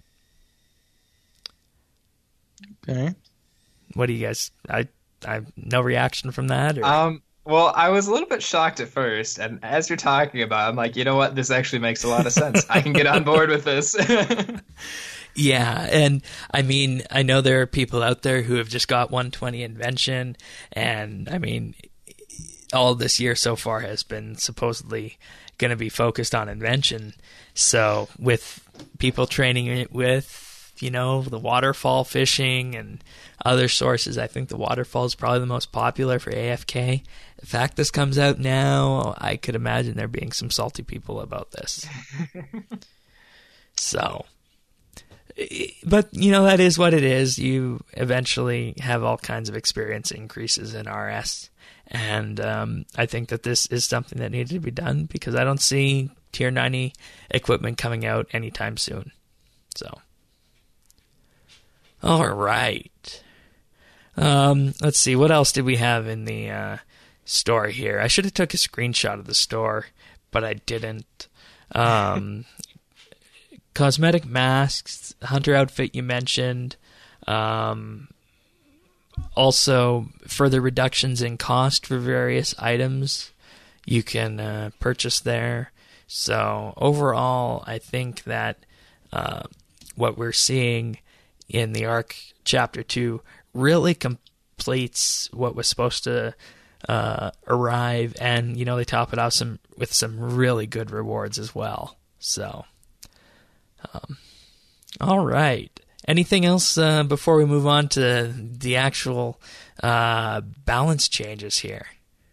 Okay. What do you guys? I I no reaction from that. Or? Um. Well, I was a little bit shocked at first, and as you're talking about it, I'm like, you know what? This actually makes a lot of sense. I can get on board with this. Yeah, and I mean, I know there are people out there who have just got one twenty invention, and I mean, all this year so far has been supposedly going to be focused on invention. So with people training it with, you know, the waterfall fishing and other sources, I think the waterfall is probably the most popular for A F K. The fact this comes out now, I could imagine there being some salty people about this. So, but, you know, that is what it is. You eventually have all kinds of experience increases in R S. And um, I think that this is something that needed to be done because I don't see tier ninety equipment coming out anytime soon. So, all right. Um, let's see. What else did we have in the uh, store here? I should have took a screenshot of the store, but I didn't. Um, cosmetic masks, hunter outfit you mentioned. Um, also, further reductions in cost for various items you can uh, purchase there. So overall, I think that uh, what we're seeing in the Ark Chapter two really completes what was supposed to uh, arrive, and you know they top it off some with some really good rewards as well. So, um, all right. Anything else uh, before we move on to the actual uh, balance changes here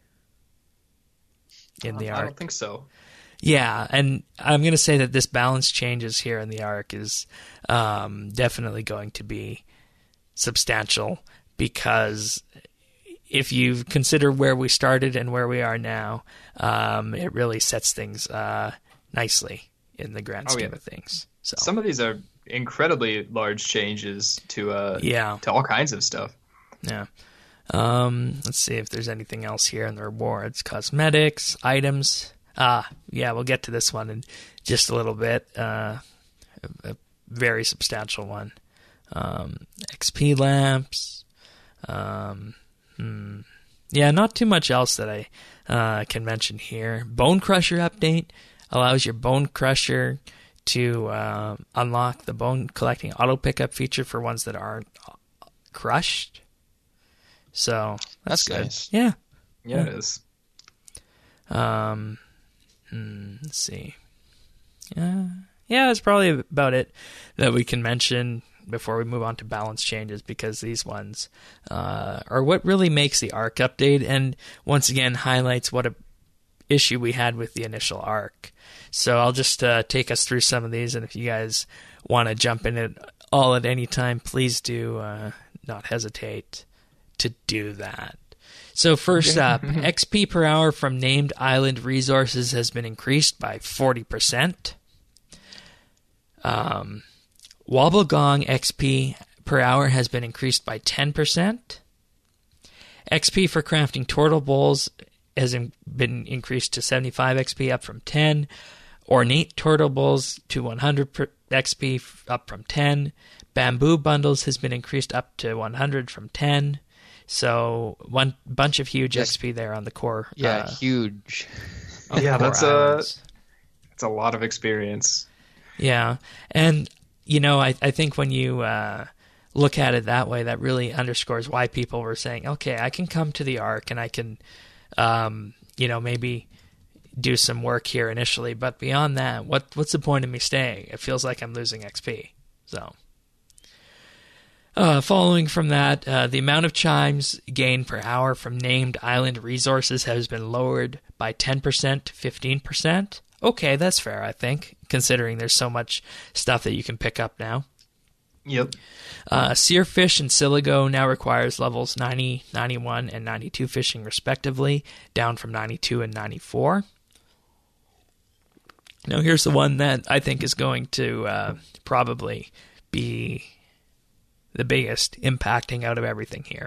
in the I Ark? don't think so. Yeah, and I'm going to say that this balance changes here in the Ark is um, definitely going to be substantial, because if you consider where we started and where we are now, um, it really sets things uh, nicely in the grand Oh, scheme yeah. of things. So Some of these are incredibly large changes to uh yeah, to all kinds of stuff. yeah. Um, let's see if there's anything else here in the rewards. Cosmetics, items. Ah, yeah, we'll get to this one in just a little bit. Uh, a, a very substantial one. Um, X P lamps. Um, hmm. Yeah, not too much else that I uh, can mention here. Bone Crusher update allows your Bone Crusher to uh, unlock the bone collecting auto pickup feature for ones that aren't crushed. So that's, That's good. nice. Yeah. Yeah, Yeah. it is. Um, hmm, let's see. Yeah, yeah, that's probably about it that we can mention before we move on to balance changes, because these ones uh, are what really makes the Arc update, and once again highlights what a issue we had with the initial Arc. So I'll just uh, take us through some of these, and if you guys want to jump in it all at any time, please do uh, not hesitate to do that. So first up, X P per hour from named island resources has been increased by forty percent. Um, Wobblegong X P per hour has been increased by ten percent. X P for crafting turtle bowls has in, been increased to seventy-five X P, up from ten. Ornate turtle bowls to one hundred per X P, up from ten. Bamboo bundles has been increased up to one hundred from ten. So one bunch of huge Yes. X P there on the core. Yeah, uh, huge. on the Yeah, core that's a islands. that's a lot of experience. Yeah, and you know, I I think when you uh, look at it that way, that really underscores why people were saying, okay, I can come to the Arc and I can, um, you know, maybe do some work here initially, but beyond that, what what's the point of me staying? It feels like I'm losing X P. So. Uh, following from that, uh, the amount of chimes gained per hour from named island resources has been lowered by ten percent to fifteen percent. Okay, that's fair, I think, considering there's so much stuff that you can pick up now. Yep. Uh, Searfish and Siligo now requires levels ninety, ninety-one, and ninety-two fishing respectively, down from ninety-two and ninety-four. Now here's the one that I think is going to uh, probably be the biggest impacting out of everything here.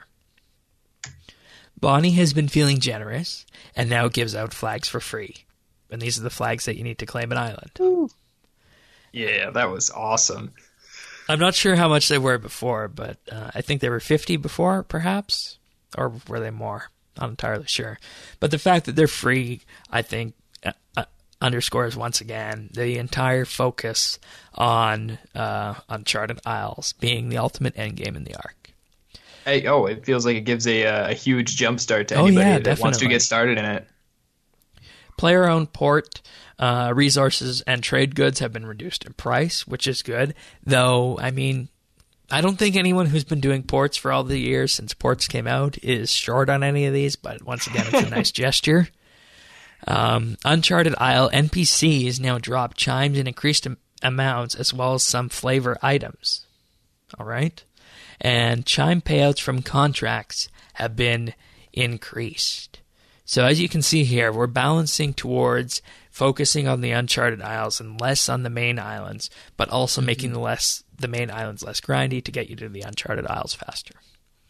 Bonnie has been feeling generous and now gives out flags for free. And these are the flags that you need to claim an island. Yeah, that was awesome. I'm not sure how much they were before, but uh, I think they were fifty before, perhaps? Or were they more? Not entirely sure. But the fact that they're free, I think, uh, uh, underscores once again the entire focus on uh, Uncharted Isles being the ultimate endgame in the Arc. Hey, oh, it feels like it gives a a huge jump start to Oh, anybody yeah, that wants to definitely. get started in it. Player-owned port uh, resources and trade goods have been reduced in price, which is good. Though, I mean, I don't think anyone who's been doing ports for all the years since ports came out is short on any of these, but once again, it's a nice gesture. Um, Uncharted Isle N P Cs now drop chimes in increased am- amounts, as well as some flavor items. All right? And chime payouts from contracts have been increased. So as you can see here, we're balancing towards focusing on the Uncharted Isles and less on the main islands, but also making the less the main islands less grindy to get you to the Uncharted Isles faster.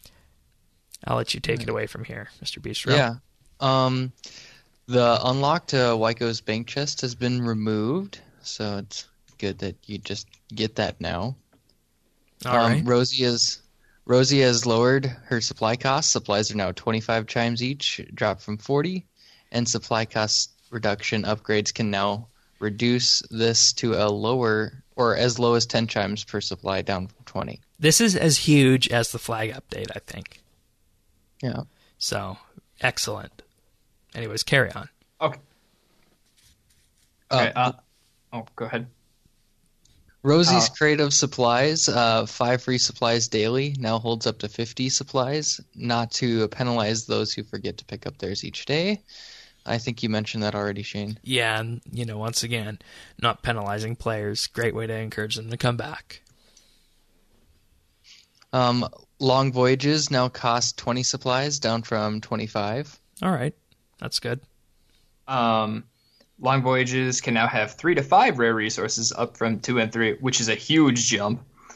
I'll let you take it away from here, Mister Bistro. Yeah. Um, the unlock to Wyko's bank chest has been removed, so it's good that you just get that now. All um, right. Rosie has Rosie has lowered her supply costs. Supplies are now twenty-five chimes each, dropped from forty, and supply cost reduction upgrades can now reduce this to a lower or as low as ten chimes per supply, down from twenty. This is as huge as the flag update, I think. Yeah. So, excellent. Anyways, carry on. Okay. Uh, Okay, uh, oh, go ahead. Rosie's Oh. crate of supplies, uh, five free supplies daily, now holds up to fifty supplies, not to penalize those who forget to pick up theirs each day. I think you mentioned that already, Shane. Yeah, and, you know, once again, not penalizing players. Great way to encourage them to come back. Um, long voyages now cost twenty supplies, down from twenty-five. All right. That's good. Um, long voyages can now have three to five rare resources, up from two and three, which is a huge jump.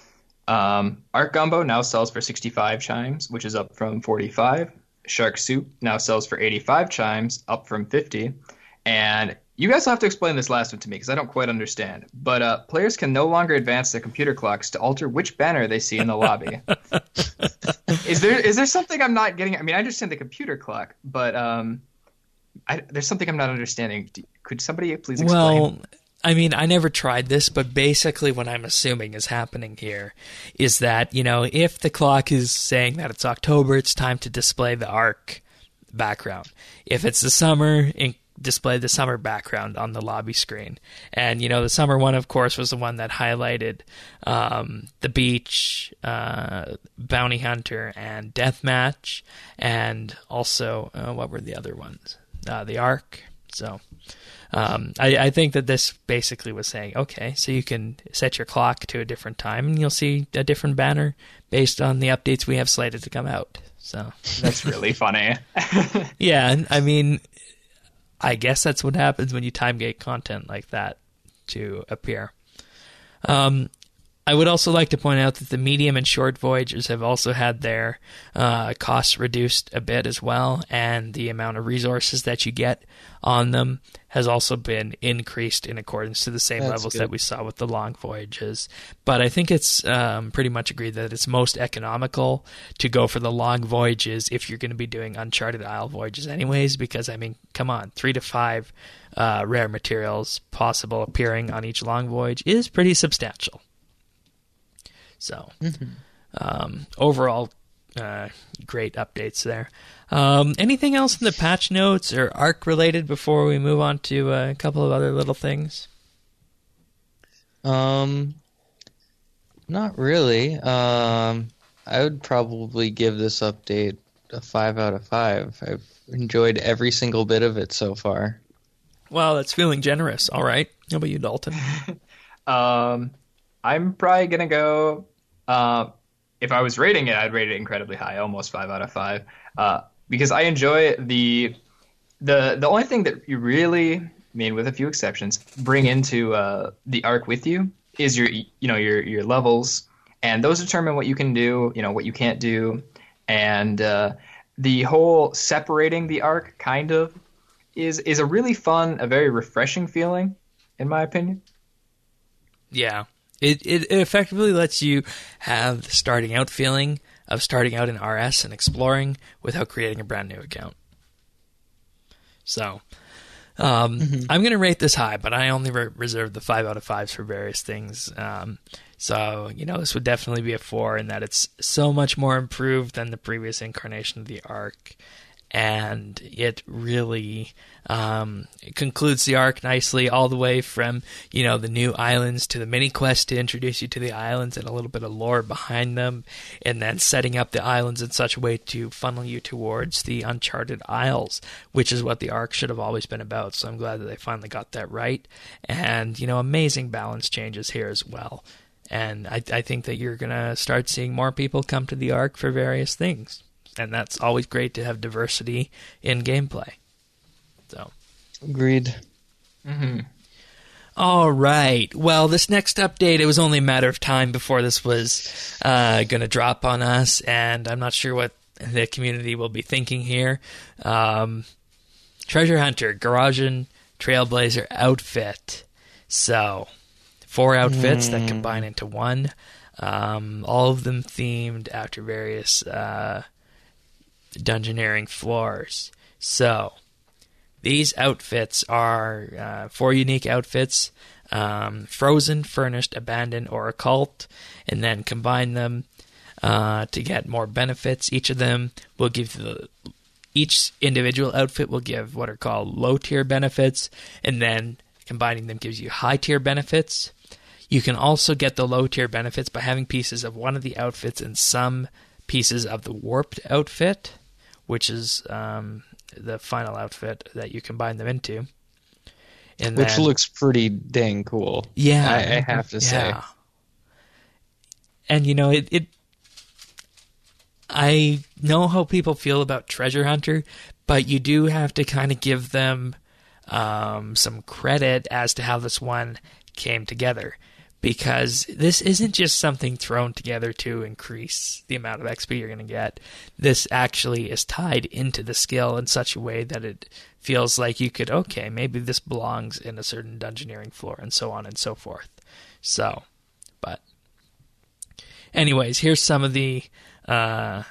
Um, Arc Gumbo now sells for sixty-five chimes, which is up from forty-five. Shark Soup now sells for eighty-five chimes, up from fifty. And you guys will have to explain this last one to me because I don't quite understand. But uh, players can no longer advance their computer clocks to alter which banner they see in the lobby. Is there is there something I'm not getting? I mean, I understand the computer clock, but um, I, there's something I'm not understanding. Do, could somebody please explain? Well, I mean, I never tried this, but basically what I'm assuming is happening here is that, you know, if the clock is saying that it's October, it's time to display the Arc background. If it's the summer, in- display the summer background on the lobby screen. And, you know, the summer one, of course, was the one that highlighted um, the beach, uh, bounty hunter, and deathmatch, and also, uh, what were the other ones? Uh, the Arc. So... Um, I, I think that this basically was saying, okay, so you can set your clock to a different time and you'll see a different banner based on the updates we have slated to come out. So that's really funny. Yeah, I mean, I guess that's what happens when you time gate content like that to appear. Um, I would also like to point out that the medium and short voyages have also had their uh, costs reduced a bit as well, and the amount of resources that you get on them has also been increased in accordance to the same That's levels good. that we saw with the long voyages. But I think it's um, pretty much agreed that it's most economical to go for the long voyages if you're going to be doing Uncharted Isle voyages anyways, because, I mean, come on, three to five uh, rare materials possible appearing on each long voyage is pretty substantial. So, mm-hmm. um, overall, uh, great updates there. Um, anything else in the patch notes or Arc related before we move on to uh, a couple of other little things? Um, not really. Um, I would probably give this update a five out of five. I've enjoyed every single bit of it so far. Wow, that's feeling generous. All right. How about you, Dalton? um, I'm probably gonna go. Uh, if I was rating it, I'd rate it incredibly high, almost five out of five. Uh, because I enjoy the the the only thing that you really, I mean, with a few exceptions, bring into uh, the Arc with you is your you know your your levels, and those determine what you can do, you know what you can't do, and uh, the whole separating the Arc kind of is is a really fun, a very refreshing feeling, in my opinion. Yeah. It, it it effectively lets you have the starting out feeling of starting out in R S and exploring without creating a brand new account. So, um, mm-hmm. I'm going to rate this high, but I only re- reserve the five out of fives for various things. Um, so, you know, this would definitely be a four in that it's so much more improved than the previous incarnation of the Arc. And it really um, it concludes the arc nicely, all the way from, you know, the new islands to the mini quest to introduce you to the islands and a little bit of lore behind them, and then setting up the islands in such a way to funnel you towards the Uncharted Isles, which is what the arc should have always been about. So I'm glad that they finally got that right. And, you know, amazing balance changes here as well. And I, I think that you're going to start seeing more people come to the arc for various things. And that's always great to have diversity in gameplay. So, agreed. Mm-hmm. All right. Well, this next update, it was only a matter of time before this was uh, going to drop on us, and I'm not sure what the community will be thinking here. Um, Treasure Hunter, Garagean Trailblazer outfit. So, four outfits mm. that combine into one. Um, all of them themed after various uh, dungeoneering floors. So, these outfits are uh, four unique outfits, um, frozen, furnished, abandoned, or occult, and then combine them uh, to get more benefits. Each of them will give the each individual outfit will give what are called low-tier benefits, and then combining them gives you high-tier benefits. You can also get the low-tier benefits by having pieces of one of the outfits and some pieces of the warped outfit, which is um, the final outfit that you combine them into. And which then, looks pretty dang cool. Yeah. I, I have to say. Yeah. And, you know, it, it... I know how people feel about Treasure Hunter, but you do have to kind of give them um, some credit as to how this one came together. because this isn't just something thrown together to increase the amount of X P you're going to get. This actually is tied into the skill in such a way that it feels like you could, okay, maybe this belongs in a certain dungeoneering floor, and so on and so forth. So, but anyways, here's some of the uh,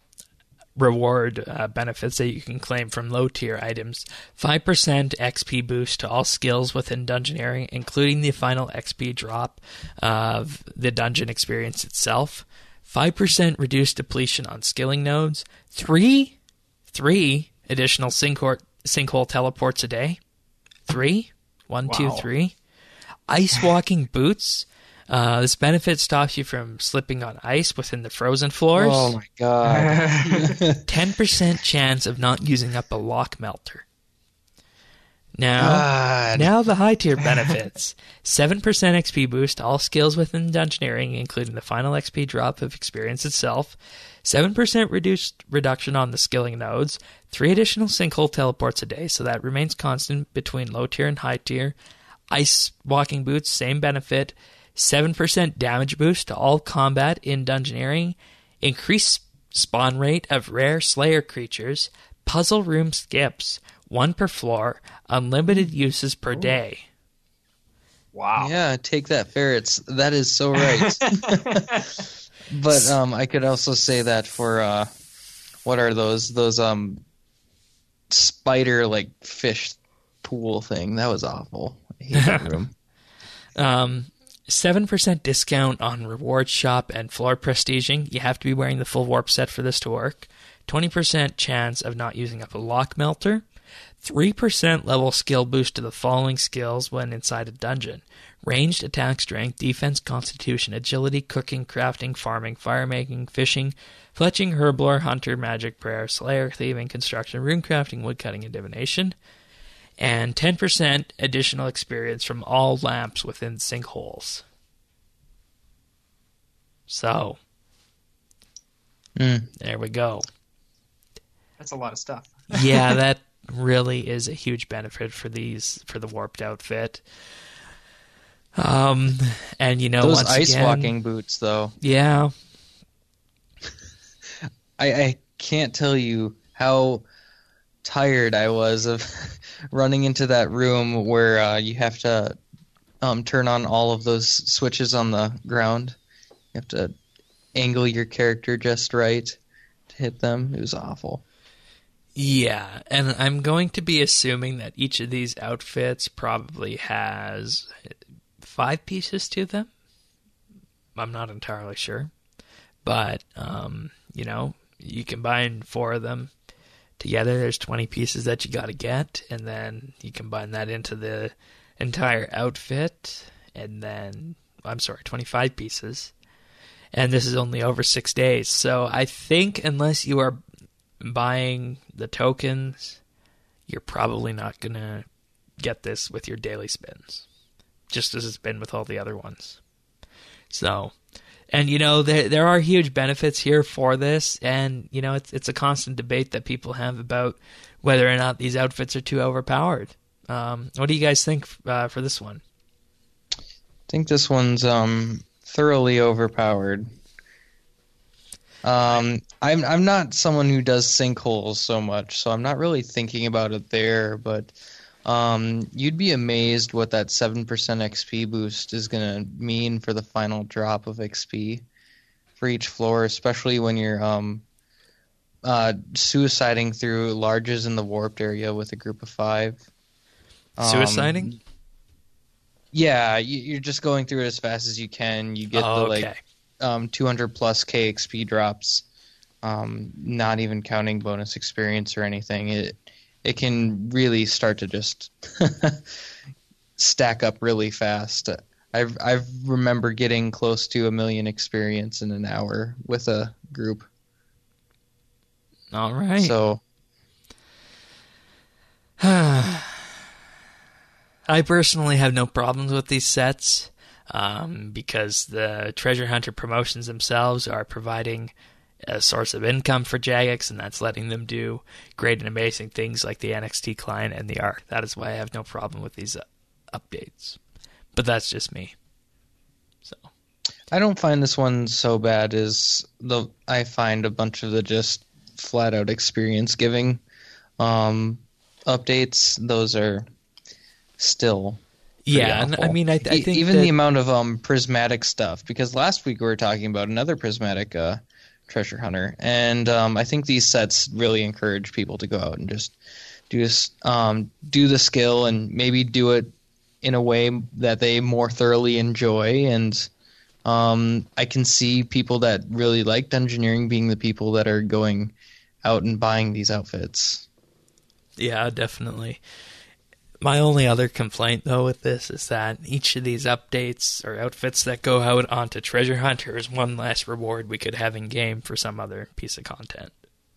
reward uh, benefits that you can claim from low-tier items. five percent X P boost to all skills within dungeoneering, including the final X P drop of the dungeon experience itself. five percent reduced depletion on skilling nodes. Three, three additional sinkhole, sinkhole teleports a day. Three? One, Wow. two, three. Ice walking boots. Uh, this benefit stops you from slipping on ice within the frozen floors. Oh my god. ten percent chance of not using up a lock melter. Now, God. now the high tier benefits. seven percent X P boost to all skills within dungeoneering, including the final X P drop of experience itself. seven percent reduced reduction on the skilling nodes. Three additional sinkhole teleports a day, so that remains constant between low tier and high tier. Ice walking boots, same benefit. seven percent damage boost to all combat in dungeoneering. Increased spawn rate of rare slayer creatures. Puzzle room skips. One per floor. Unlimited uses per day. Wow. Yeah, take that, ferrets. That is so right. But um, I could also say that for uh, what are those? Those um, spider like fish pool thing. That was awful. I hate that room. Um, seven percent discount on reward shop and floor prestiging. You have to be wearing the full warp set for this to work. twenty percent chance of not using up a lock melter. three percent level skill boost to the following skills when inside a dungeon. Ranged attack strength, defense, constitution, agility, cooking, crafting, farming, firemaking, fishing, fletching, herblore, hunter, magic, prayer, slayer, thieving, construction, rune crafting, woodcutting, and divination. And ten percent additional experience from all lamps within sinkholes. So, Mm. there we go. That's a lot of stuff. Yeah, that really is a huge benefit for these for the warped outfit. Um, and you know, Those once ice again, walking boots, though. yeah, I, I can't tell you how tired I was of running into that room where uh, you have to um, turn on all of those switches on the ground. You have to angle your character just right to hit them. It was awful. yeah, and I'm going to be assuming that each of these outfits probably has five pieces to them. I'm not entirely sure, but um, you know, you combine four of them together, there's twenty pieces that you got to get, and then you combine that into the entire outfit, and then, I'm sorry, twenty-five pieces, and this is only over six days, so I think unless you are buying the tokens, you're probably not going to get this with your daily spins, just as it's been with all the other ones. So, and you know, there there are huge benefits here for this, and you know, it's it's a constant debate that people have about whether or not these outfits are too overpowered. Um, what do you guys think uh, for this one? I think this one's um, thoroughly overpowered. Um, I'm I'm not someone who does sinkholes so much, so I'm not really thinking about it there. But um, you'd be amazed what that seven percent X P boost is gonna mean for the final drop of X P for each floor, especially when you're um, uh, suiciding through larges in the warped area with a group of five. Um, Suiciding? Yeah, you- you're just going through it as fast as you can. You get Oh, the okay. like um, two hundred plus K X P drops, um, not even counting bonus experience or anything. It it can really start to just stack up really fast. I've I remember getting close to a million experience in an hour with a group. All right. So I personally have no problems with these sets um, because the treasure hunter promotions themselves are providing a source of income for Jagex, and that's letting them do great and amazing things like the N X T client and the Arc. That is why I have no problem with these uh, updates. But that's just me. So I don't find this one so bad as the I find a bunch of the just flat out experience giving um, updates. Those are still pretty yeah, and awful. I mean, I, I E- think even that, the amount of um, prismatic stuff, because last week we were talking about another prismatic uh, treasure hunter, and um, I think these sets really encourage people to go out and just do this, um, do the skill and maybe do it in a way that they more thoroughly enjoy. And um, I can see people that really like Dungeoneering being the people that are going out and buying these outfits. yeah, definitely. My only other complaint, though, with this is that each of these updates or outfits that go out onto Treasure Hunter is one less reward we could have in game for some other piece of content.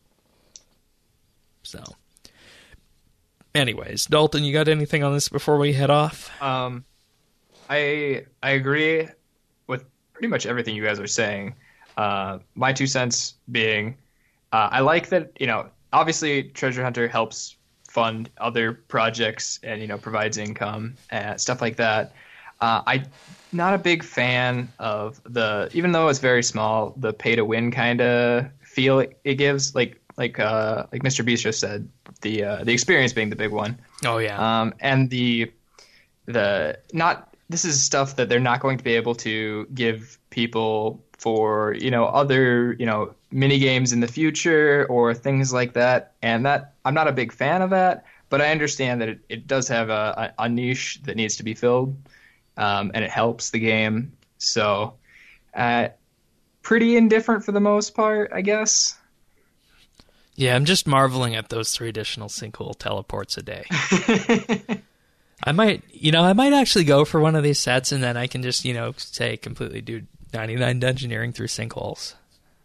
So, anyways, Dalton, you got anything on this before we head off? Um, I I agree with pretty much everything you guys are saying. Uh, my two cents being, uh, I like that, you know, obviously Treasure Hunter helps fund other projects and, you know, provides income and stuff like that. Uh, I'm not a big fan of the, even though it's very small, the pay to win kind of feel it, it gives. Like like uh, like Mister Beast just said, the uh, the experience being the big one. Oh, yeah. Um, and the the not this is stuff that they're not going to be able to give people for, you know, other, you know, mini games in the future or things like that. And that I'm not a big fan of that, but I understand that it, it does have a, a, a niche that needs to be filled, um, and it helps the game. So uh, pretty indifferent for the most part, I guess. Yeah, I'm just marveling at those three additional sinkhole teleports a day. I might, you know, I might actually go for one of these sets, and then I can just, you know, say completely do ninety-nine Dungeoneering through sinkholes.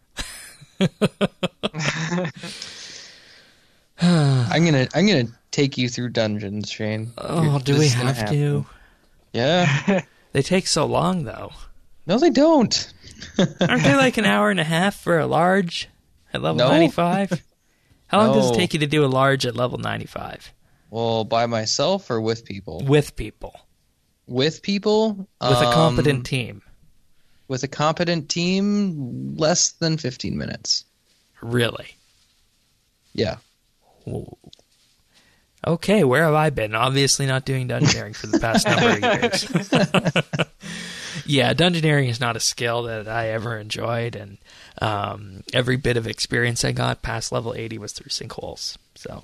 I'm gonna I'm gonna take you through dungeons, Shane. Oh, You're- do this we is gonna have happen. to? Yeah. They take so long, though. No, they don't. Aren't they like an hour and a half for a large at level No. ninety-five? How long does it No. take you to do a large at level ninety-five? Well, by myself or with people? With people. With people? With a Um, competent team. With a competent team, less than fifteen minutes. Really? Yeah. Ooh. Okay, where have I been? Obviously not doing Dungeoneering for the past number of years. Yeah, Dungeoneering is not a skill that I ever enjoyed, and um, every bit of experience I got past level eighty was through sinkholes. So,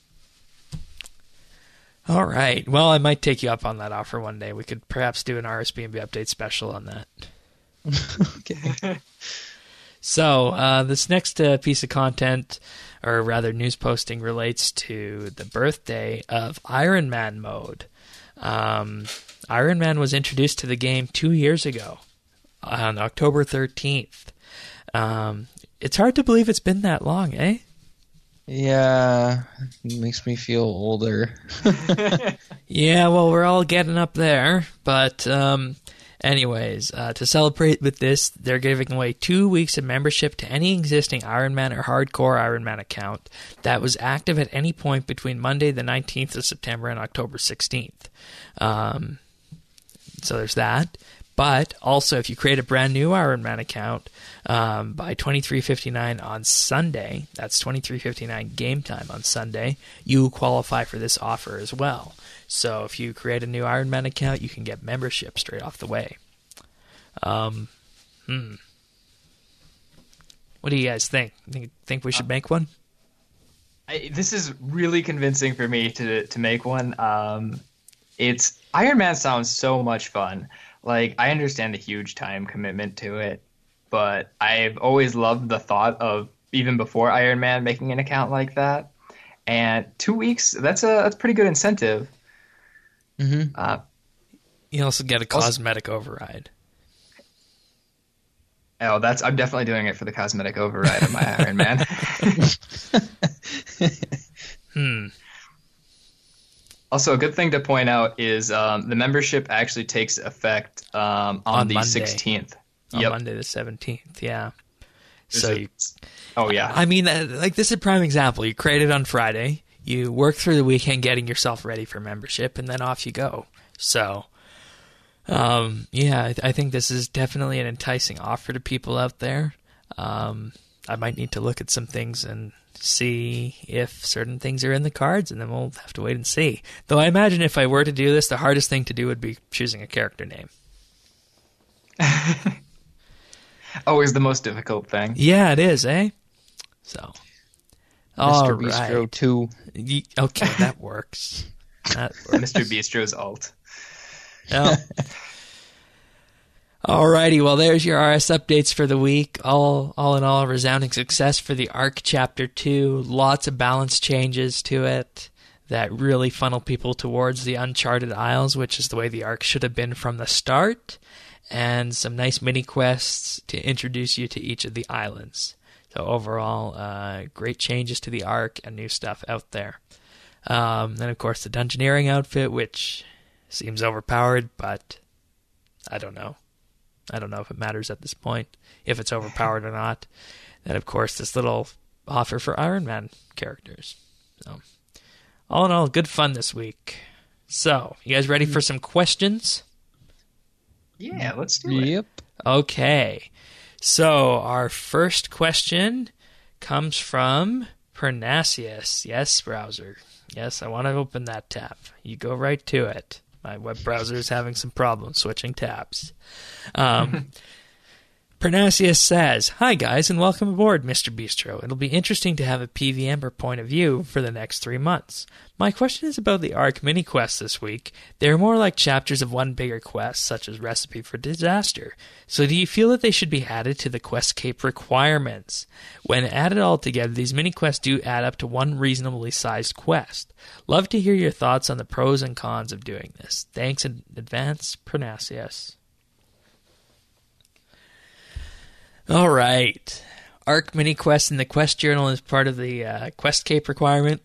all right. Well, I might take you up on that offer one day. We could perhaps do an R S B N B update special on that. Okay. So, uh, this next uh, piece of content, or rather news posting, relates to the birthday of Iron Man mode. Um, Iron Man was introduced to the game two years ago, on October thirteenth. Um, it's hard to believe it's been that long, eh? Yeah. It makes me feel older. Yeah, well, we're all getting up there, but um, anyways, uh, to celebrate with this, they're giving away two weeks of membership to any existing Iron Man or Hardcore Iron Man account that was active at any point between Monday the nineteenth of September and October sixteenth. Um, so there's that. But also, if you create a brand new Iron Man account um, by twenty-three fifty-nine on Sunday, that's twenty-three fifty-nine game time on Sunday, you qualify for this offer as well. So if you create a new Iron Man account, you can get membership straight off the way. Um, hmm. What do you guys think? Think, think we should make one? I, this is really convincing for me to to make one. Um, it's Iron Man sounds so much fun. Like, I understand the huge time commitment to it, but I've always loved the thought of, even before Iron Man, making an account like that. And two weeks, that's a that's a pretty good incentive. Mm-hmm. Uh, You also get a Also- cosmetic override. oh, that's I'm definitely doing it for the cosmetic override of my Iron Man. Hmm. Also, a good thing to point out is um, the membership actually takes effect um, on, On the Monday. sixteenth. On Yep. Monday the seventeenth, yeah. There's So a- you, oh yeah. I mean, uh, like, this is a prime example. You create it on Friday, you work through the weekend getting yourself ready for membership, and then off you go. So, Um, yeah, I, I think this is definitely an enticing offer to people out there. Um, I might need to look at some things and see if certain things are in the cards, and then we'll have to wait and see. Though I imagine if I were to do this, the hardest thing to do would be choosing a character name. Always the most difficult thing. Yeah, it is, eh? So, Mister all Bistro right. two. Ye- Okay, that works. That works. Mister Bistro's alt. Yeah. Alrighty, well, there's your R S updates for the week. All, all in all, a resounding success for the Arc Chapter two. Lots of balance changes to it that really funnel people towards the Uncharted Isles, which is the way the Arc should have been from the start. And some nice mini quests to introduce you to each of the islands. So overall, uh, great changes to the Arc and new stuff out there. Um, then, of course, the Dungeoneering outfit, which seems overpowered, but I don't know. I don't know if it matters at this point, if it's overpowered or not. Then, of course, this little offer for Iron Man characters. So, all in all, good fun this week. So, you guys ready for some questions? Yeah, let's do it. Yep. Okay. So, our first question comes from Pernasius. Yes, browser. Yes, I want to open that tab. You go right to it. My web browser is having some problems switching tabs. Um, Pernasius says, "Hi guys, and welcome aboard, Mister Bistro. It'll be interesting to have a P V M or point of view for the next three months. My question is about the Arc mini quests this week. They're more like chapters of one bigger quest, such as Recipe for Disaster. So do you feel that they should be added to the Quest Cape requirements? When added all together, these mini quests do add up to one reasonably sized quest. Love to hear your thoughts on the pros and cons of doing this. Thanks in advance, Pernasius." All right. Arc mini quest in the quest journal is part of the uh, Quest Cape requirement.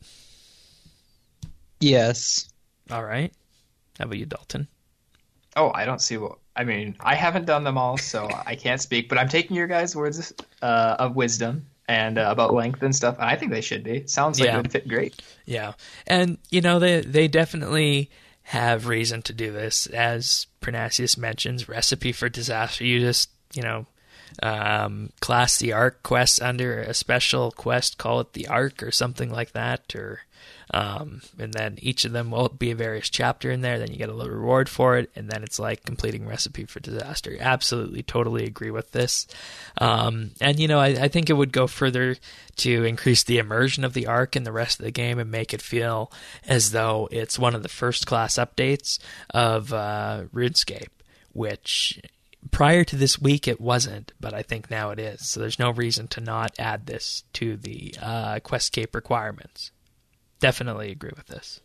Yes. All right. How about you, Dalton? Oh, I don't see what... I mean, I haven't done them all, so I can't speak, but I'm taking your guys' words uh, of wisdom and uh, about length and stuff, and I think they should be. Sounds like Yeah. it would fit great. Yeah. And, you know, they they definitely have reason to do this. As Pernasius mentions, Recipe for Disaster. You just, you know, um, class the Arc quest under a special quest, call it the Arc or something like that, or um, and then each of them will be a various chapter in there. Then you get a little reward for it, and then it's like completing Recipe for Disaster. Absolutely, totally agree with this. Um, and you know, I, I think it would go further to increase the immersion of the Arc in the rest of the game and make it feel as though it's one of the first class updates of uh, RuneScape, which prior to this week it wasn't, but I think now it is. So there's no reason to not add this to the uh, Quest Cape requirements. Definitely agree with this.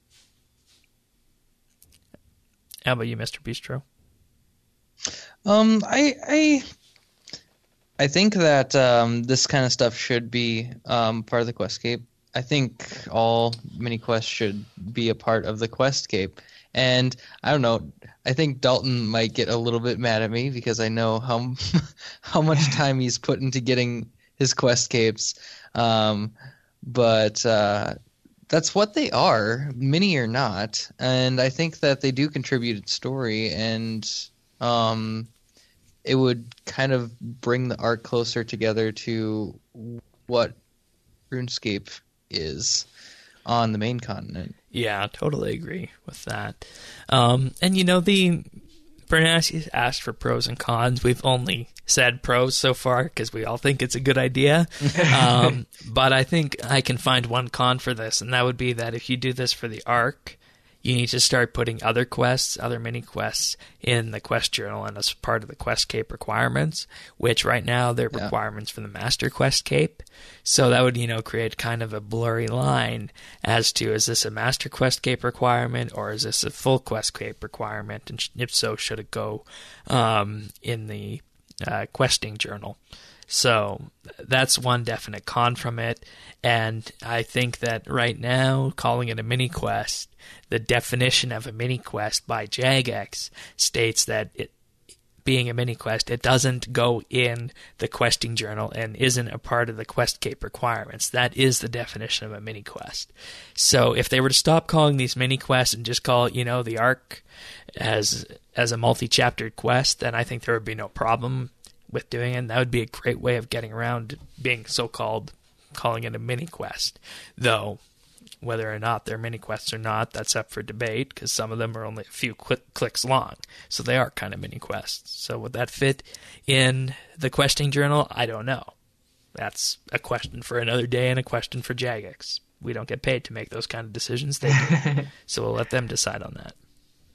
How about you, Mister Bistro? Um, I I I think that um, this kind of stuff should be um, part of the Quest Cape. I think all mini quests should be a part of the Quest Cape. And I don't know, I think Dalton might get a little bit mad at me because I know how how much time he's put into getting his Quest Capes. Um, but uh, that's what they are, mini or not. And I think that they do contribute to story, and um, it would kind of bring the Arc closer together to what RuneScape is on the main continent. Yeah, totally agree with that. Um, and you know, the Pernasius asked for pros and cons. We've only said pros so far because we all think it's a good idea. Um, but I think I can find one con for this, and that would be that if you do this for the Arc, you need to start putting other quests, other mini quests in the quest journal and as part of the Quest Cape requirements, which right now they're Yeah. requirements for the Master Quest Cape. So that would, you know, create kind of a blurry line as to, is this a Master Quest Cape requirement or is this a full Quest Cape requirement? And if so, should it go um, in the uh, questing journal? So that's one definite con from it. And I think that right now, calling it a mini quest, the definition of a mini quest by Jagex states that it being a mini quest, it doesn't go in the questing journal and isn't a part of the quest cape requirements. That is the definition of a mini quest. So if they were to stop calling these mini quests and just call it, you know, the Ark as as a multi-chapter quest, then I think there would be no problem with doing it. And that would be a great way of getting around being so-called calling it a mini quest. Though whether or not they're mini quests or not, that's up for debate, because some of them are only a few click, clicks long. So they are kind of mini quests. So would that fit in the questing journal? I don't know. That's a question for another day and a question for Jagex. We don't get paid to make those kind of decisions. They do. So we'll let them decide on that.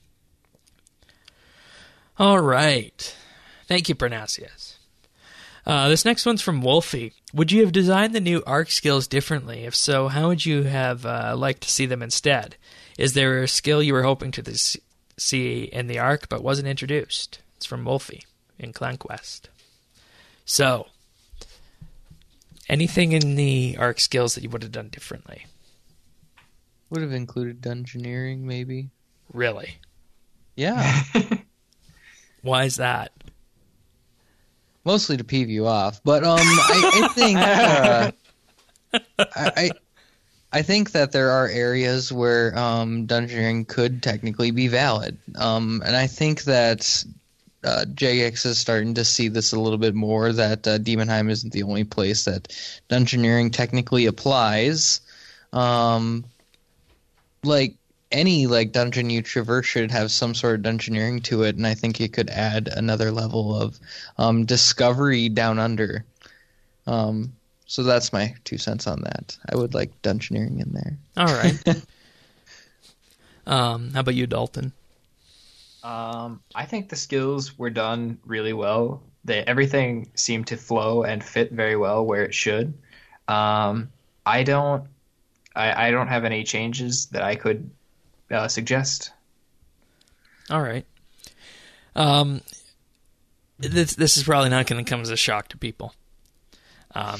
All right. Thank you, Pernasius. Uh, this next one's from Wolfie. Would you have designed the new Ark skills differently? If so, how would you have uh, liked to see them instead? Is there a skill you were hoping to this- see in the Ark but wasn't introduced? It's from Wolfie in ClanQuest. So, anything in the Ark skills that you would have done differently? Would have included dungeoneering, maybe. Really? Yeah. Why is that? Mostly to peeve you off, but um, I, I think uh, I, I I think that there are areas where um, dungeoneering could technically be valid, um, and I think that uh, J X is starting to see this a little bit more. That uh, Demonheim isn't the only place that dungeoneering technically applies. Um, like. Any like dungeon you traverse should have some sort of dungeoneering to it, and I think it could add another level of um, discovery down under. Um, so that's my two cents on that. I would like dungeoneering in there. All right. um, how about you, Dalton? Um, I think the skills were done really well. They, everything seemed to flow and fit very well where it should. Um, I don't, I, I don't have any changes that I could Uh, suggest. All right. Um, this this is probably not going to come as a shock to people. Um,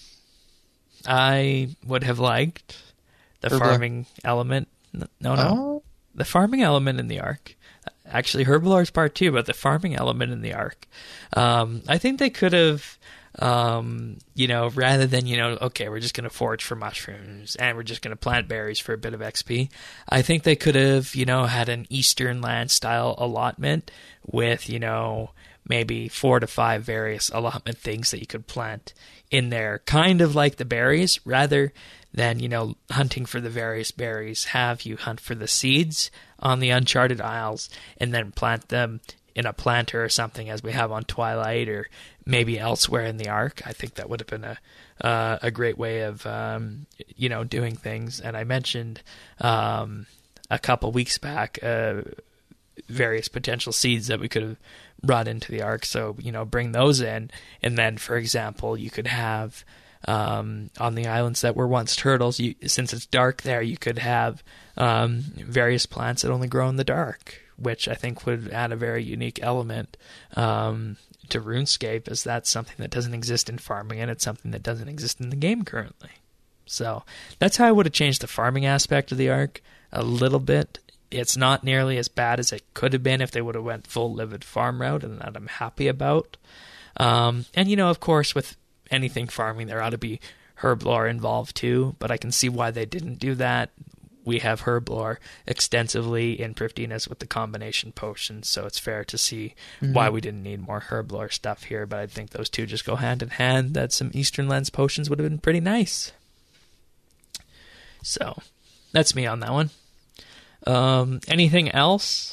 I would have liked the Herblar. farming element. No, no, Oh. the farming element in the Ark. Actually, Herbalar's part two, but the farming element in the Ark. Um, I think they could have. Um, you know, rather than, you know, okay, we're just going to forage for mushrooms and we're just going to plant berries for a bit of X P. I think they could have, you know, had an Eastern land style allotment with, you know, maybe four to five various allotment things that you could plant in there, kind of like the berries, rather than, you know, hunting for the various berries. Have you hunt for the seeds on the Uncharted Isles and then plant them in a planter or something, as we have on Twilight, or maybe elsewhere in the Ark. I think that would have been a uh, a great way of um, you know doing things. And I mentioned um, a couple weeks back uh, various potential seeds that we could have brought into the Ark. So you know, bring those in, and then, for example, you could have um, on the islands that were once turtles. You, since it's dark there, you could have um, various plants that only grow in the dark, which I think would add a very unique element um, to RuneScape, as that's something that doesn't exist in farming, and it's something that doesn't exist in the game currently. So that's how I would have changed the farming aspect of the Ark a little bit. It's not nearly as bad as it could have been if they would have went full Livid farm route, and that I'm happy about. Um, and, you know, of course, with anything farming, there ought to be Herblore involved too, but I can see why they didn't do that. We have Herblore extensively in Prifddinas with the combination potions, so it's fair to see mm-hmm. why we didn't need more Herblore stuff here, but I think those two just go hand in hand, that some Eastern Lands potions would have been pretty nice. So, that's me on that one. Um, anything else?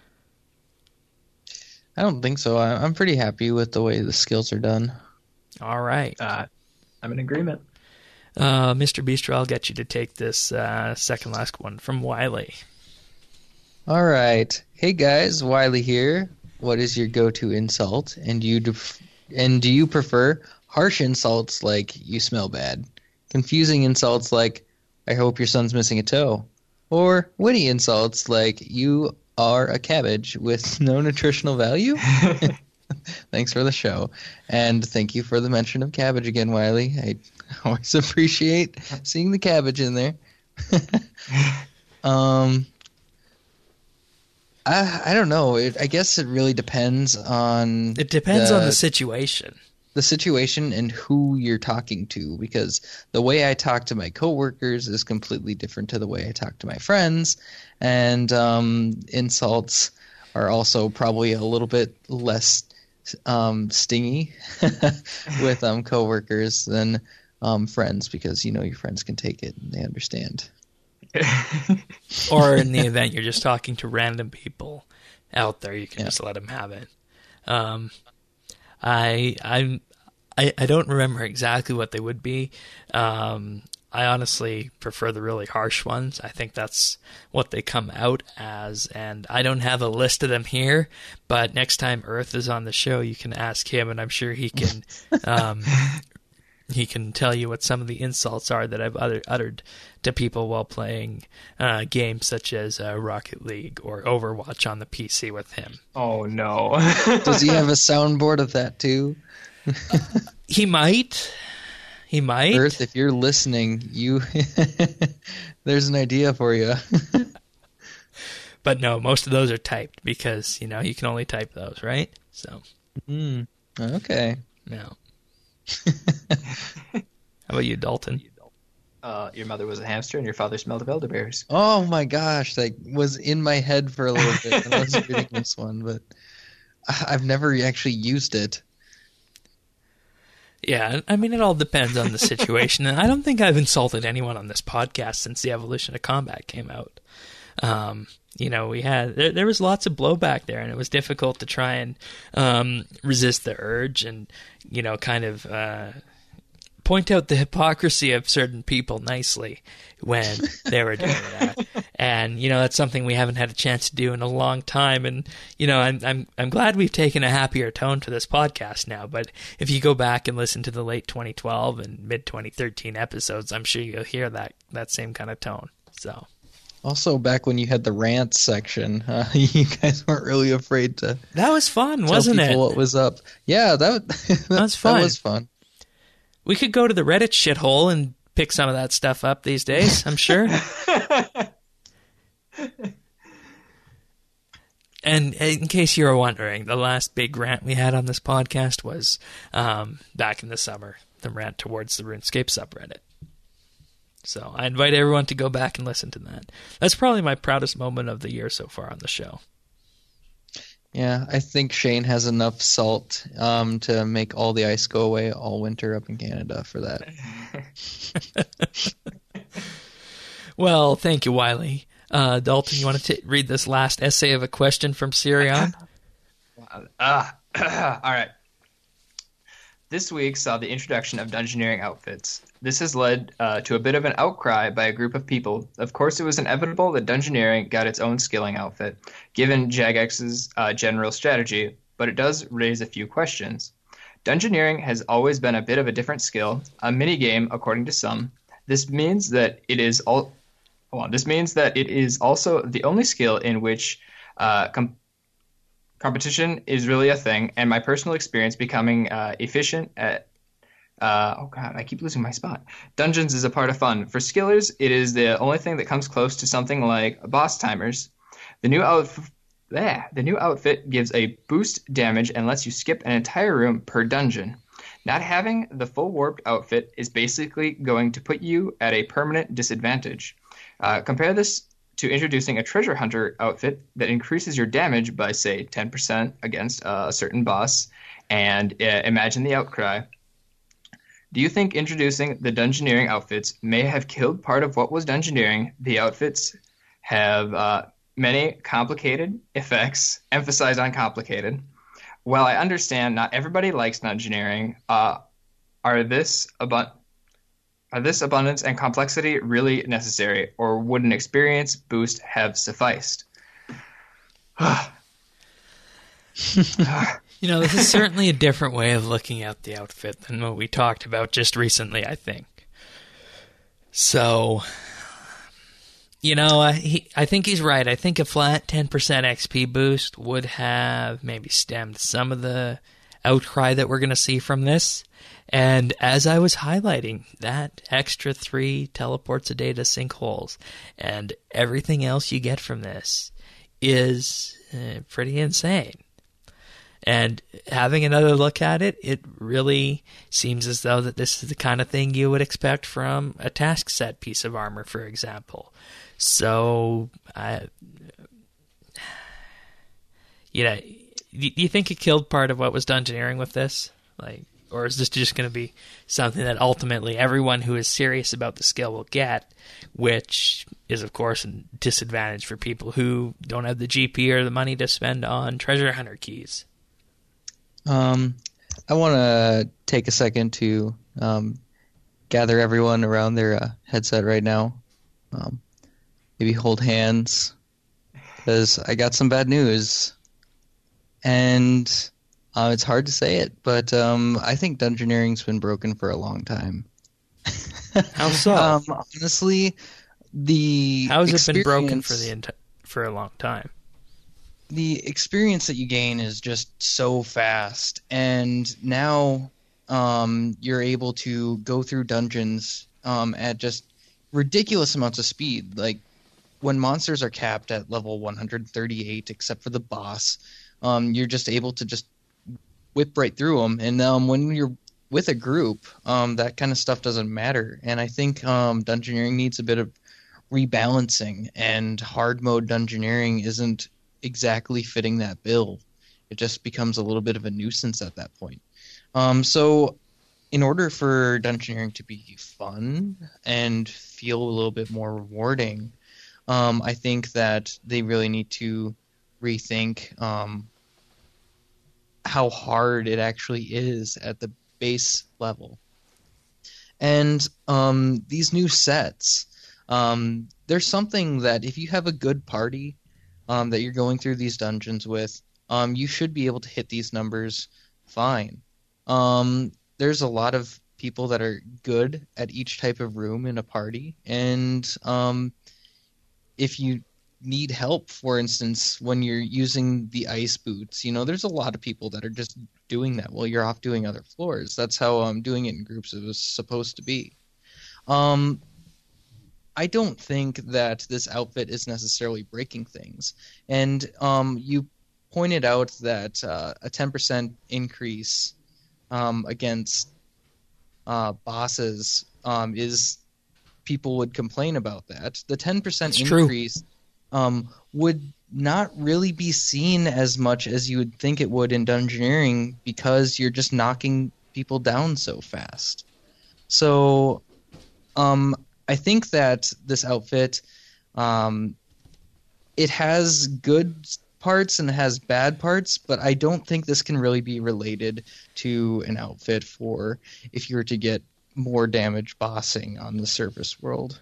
I don't think so. I- I'm pretty happy with the way the skills are done. All right. Uh, I'm in agreement. Uh, Mister Beastro, I'll get you to take this uh, second last one from Wiley. All right. Hey guys, Wiley here. What is your go-to insult? And do you def- and do you prefer harsh insults like "you smell bad," confusing insults like "I hope your son's missing a toe," or witty insults like "you are a cabbage with no nutritional value"? Thanks for the show, and thank you for the mention of cabbage again, Wiley. I always appreciate seeing the cabbage in there. um, I, I don't know. It, I guess it really depends on It depends the, on the situation. the situation and who you're talking to, because the way I talk to my coworkers is completely different to the way I talk to my friends, and um, insults are also probably a little bit less um, stingy with um, coworkers than um, friends, because you know your friends can take it and they understand. Or in the event you're just talking to random people out there, you can Yeah. just let them have it. Um, I I'm I, I don't remember exactly what they would be. Um, I honestly prefer the really harsh ones. I think that's what they come out as, and I don't have a list of them here. But next time Earth is on the show, you can ask him, and I'm sure he can um, he can tell you what some of the insults are that I've uttered, uttered to people while playing uh, games such as uh, Rocket League or Overwatch on the P C with him. Oh no. Does he have a soundboard of that too? He might. He might. Earth, if you're listening, you there's an idea for you. But no, most of those are typed because, you know, you can only type those, right? So, Mm, okay. no. How about you, Dalton? Uh, your mother was a hamster and your father smelled of elderberries. Oh my gosh, that was in my head for a little bit when I was reading this one, but I- I've never actually used it. Yeah, I mean, it all depends on the situation. And I don't think I've insulted anyone on this podcast since the Evolution of Combat came out. Um, you know, we had, there, there was lots of blowback there, and it was difficult to try and um, resist the urge and, you know, kind of uh, point out the hypocrisy of certain people nicely when they were doing that. And, you know, that's something we haven't had a chance to do in a long time. And, you know, I'm I'm I'm glad we've taken a happier tone to this podcast now. But if you go back and listen to the late twenty twelve and mid twenty thirteen episodes, I'm sure you'll hear that that same kind of tone. So Also, back when you had the rant section, uh, you guys weren't really afraid to that was fun, tell wasn't people it? what was up. Yeah, that, that, was fun. That was fun. We could go to the Reddit shithole and pick some of that stuff up these days, I'm sure. And in case you were wondering, the last big rant we had on this podcast was um, back in the summer, the rant towards the RuneScape subreddit. So I invite everyone to go back and listen to that. That's probably my proudest moment of the year so far on the show. Yeah, I think Shane has enough salt um, to make all the ice go away all winter up in Canada for that. Well, thank you, Wiley. Uh, Dalton, you want to t- read this last essay of a question from Sirion? Ah, all right. This week saw the introduction of dungeoneering outfits. This has led uh, to a bit of an outcry by a group of people. Of course, it was inevitable that dungeoneering got its own skilling outfit, given Jagex's uh, general strategy, but it does raise a few questions. Dungeoneering has always been a bit of a different skill, a minigame according to some. This means that it is all. Hold on. This means that it is also the only skill in which uh, com- competition is really a thing, and my personal experience becoming uh, efficient at uh, oh god, I keep losing my spot. Dungeons is a part of fun. For skillers, it is the only thing that comes close to something like boss timers. The new outfit, yeah, the new outfit gives a boost damage and lets you skip an entire room per dungeon. Not having the full warped outfit is basically going to put you at a permanent disadvantage. Uh, compare this to introducing a treasure hunter outfit that increases your damage by, say, ten percent against uh, a certain boss, and uh, imagine the outcry. Do you think introducing the dungeoneering outfits may have killed part of what was dungeoneering? The outfits have uh, many complicated effects, emphasize on complicated. While I understand not everybody likes dungeoneering, uh, are this about Are this abundance and complexity really necessary, or would an experience boost have sufficed? You know, this is certainly a different way of looking at the outfit than what we talked about just recently, I think. So, you know, I, he, I think he's right. I think a flat ten percent X P boost would have maybe stemmed some of the outcry that we're going to see from this. And as I was highlighting, that extra three teleports a day to sinkholes and everything else you get from this is uh, pretty insane. And having another look at it, it really seems as though that this is the kind of thing you would expect from a task set piece of armor, for example. So, I, you know, do you think it killed part of what was Dungeoneering with this? Like, or is this just going to be something that ultimately everyone who is serious about the skill will get, which is, of course, a disadvantage for people who don't have the G P or the money to spend on treasure hunter keys? Um, I want to take a second to um, gather everyone around their uh, headset right now. Um, maybe hold hands, because I got some bad news. And uh, it's hard to say it, but um, I think Dungeoneering's been broken for a long time. How so? um, honestly, the How has it been broken experience- for the enti- for a long time? the experience that you gain is just so fast, and now um, you're able to go through dungeons um, at just ridiculous amounts of speed. Like when monsters are capped at level one hundred thirty-eight, except for the boss, um, you're just able to just whip right through them. And um, when you're with a group, um, that kind of stuff doesn't matter. And I think um, Dungeoneering needs a bit of rebalancing, and hard mode Dungeoneering isn't exactly fitting that bill. It just becomes a little bit of a nuisance at that point. Um, so in order for Dungeoneering to be fun and feel a little bit more rewarding, um, I think that they really need to rethink um, how hard it actually is at the base level. And um, these new sets, um, there's something that if you have a good party Um, that you're going through these dungeons with, um, you should be able to hit these numbers fine. Um, there's a lot of people that are good at each type of room in a party, and um, if you need help, for instance, when you're using the ice boots, you know, there's a lot of people that are just doing that while you're off doing other floors. That's how um, doing it in groups is supposed to be. Um, I don't think that this outfit is necessarily breaking things. And um, you pointed out that uh, a ten percent increase um, against uh, bosses um, is people would complain about that. The ten percent That's increase um, would not really be seen as much as you would think it would in Dungeoneering, because you're just knocking people down so fast. So um, I think that this outfit, um, it has good parts and it has bad parts, but I don't think this can really be related to an outfit for if you were to get more damage bossing on the surface world.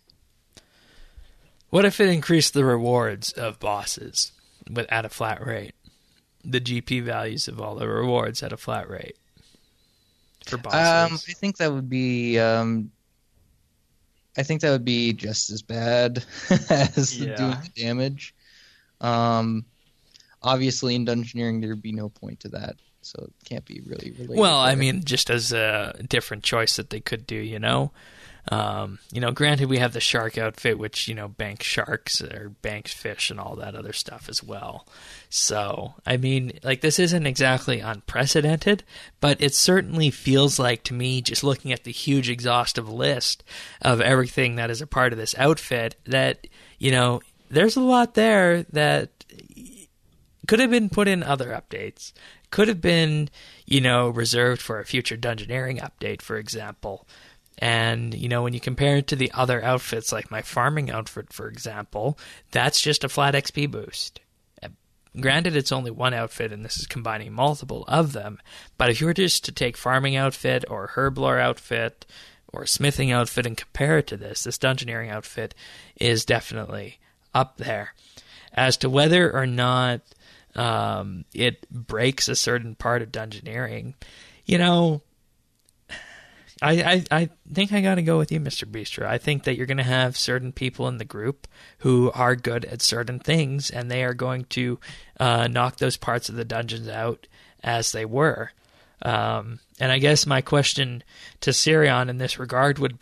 What if it increased the rewards of bosses with at a flat rate? The G P values of all the rewards at a flat rate for bosses. Um, I think that would be... Um, I think that would be just as bad as Yeah. doing the damage. Um, obviously, in Dungeoneering, there'd be no point to that, so it can't be really related. Well, I there. mean, just as a different choice that they could do, you know? Um, you know, granted, we have the shark outfit, which, you know, banks sharks or banks fish and all that other stuff as well. So, I mean, like, this isn't exactly unprecedented, but it certainly feels like to me, just looking at the huge exhaustive list of everything that is a part of this outfit, that, you know, there's a lot there that could have been put in other updates, could have been, you know, reserved for a future Dungeoneering update, for example. And, you know, when you compare it to the other outfits, like my farming outfit, for example, that's just a flat X P boost. Granted, it's only one outfit, and this is combining multiple of them, but if you were just to take farming outfit or herblore outfit or smithing outfit and compare it to this, this Dungeoneering outfit is definitely up there. As to whether or not um, it breaks a certain part of Dungeoneering, you know... I, I, I think I got to go with you, Mister Bistro. I think that you're going to have certain people in the group who are good at certain things, and they are going to uh, knock those parts of the dungeons out as they were. Um, and I guess my question to Sirion in this regard would be,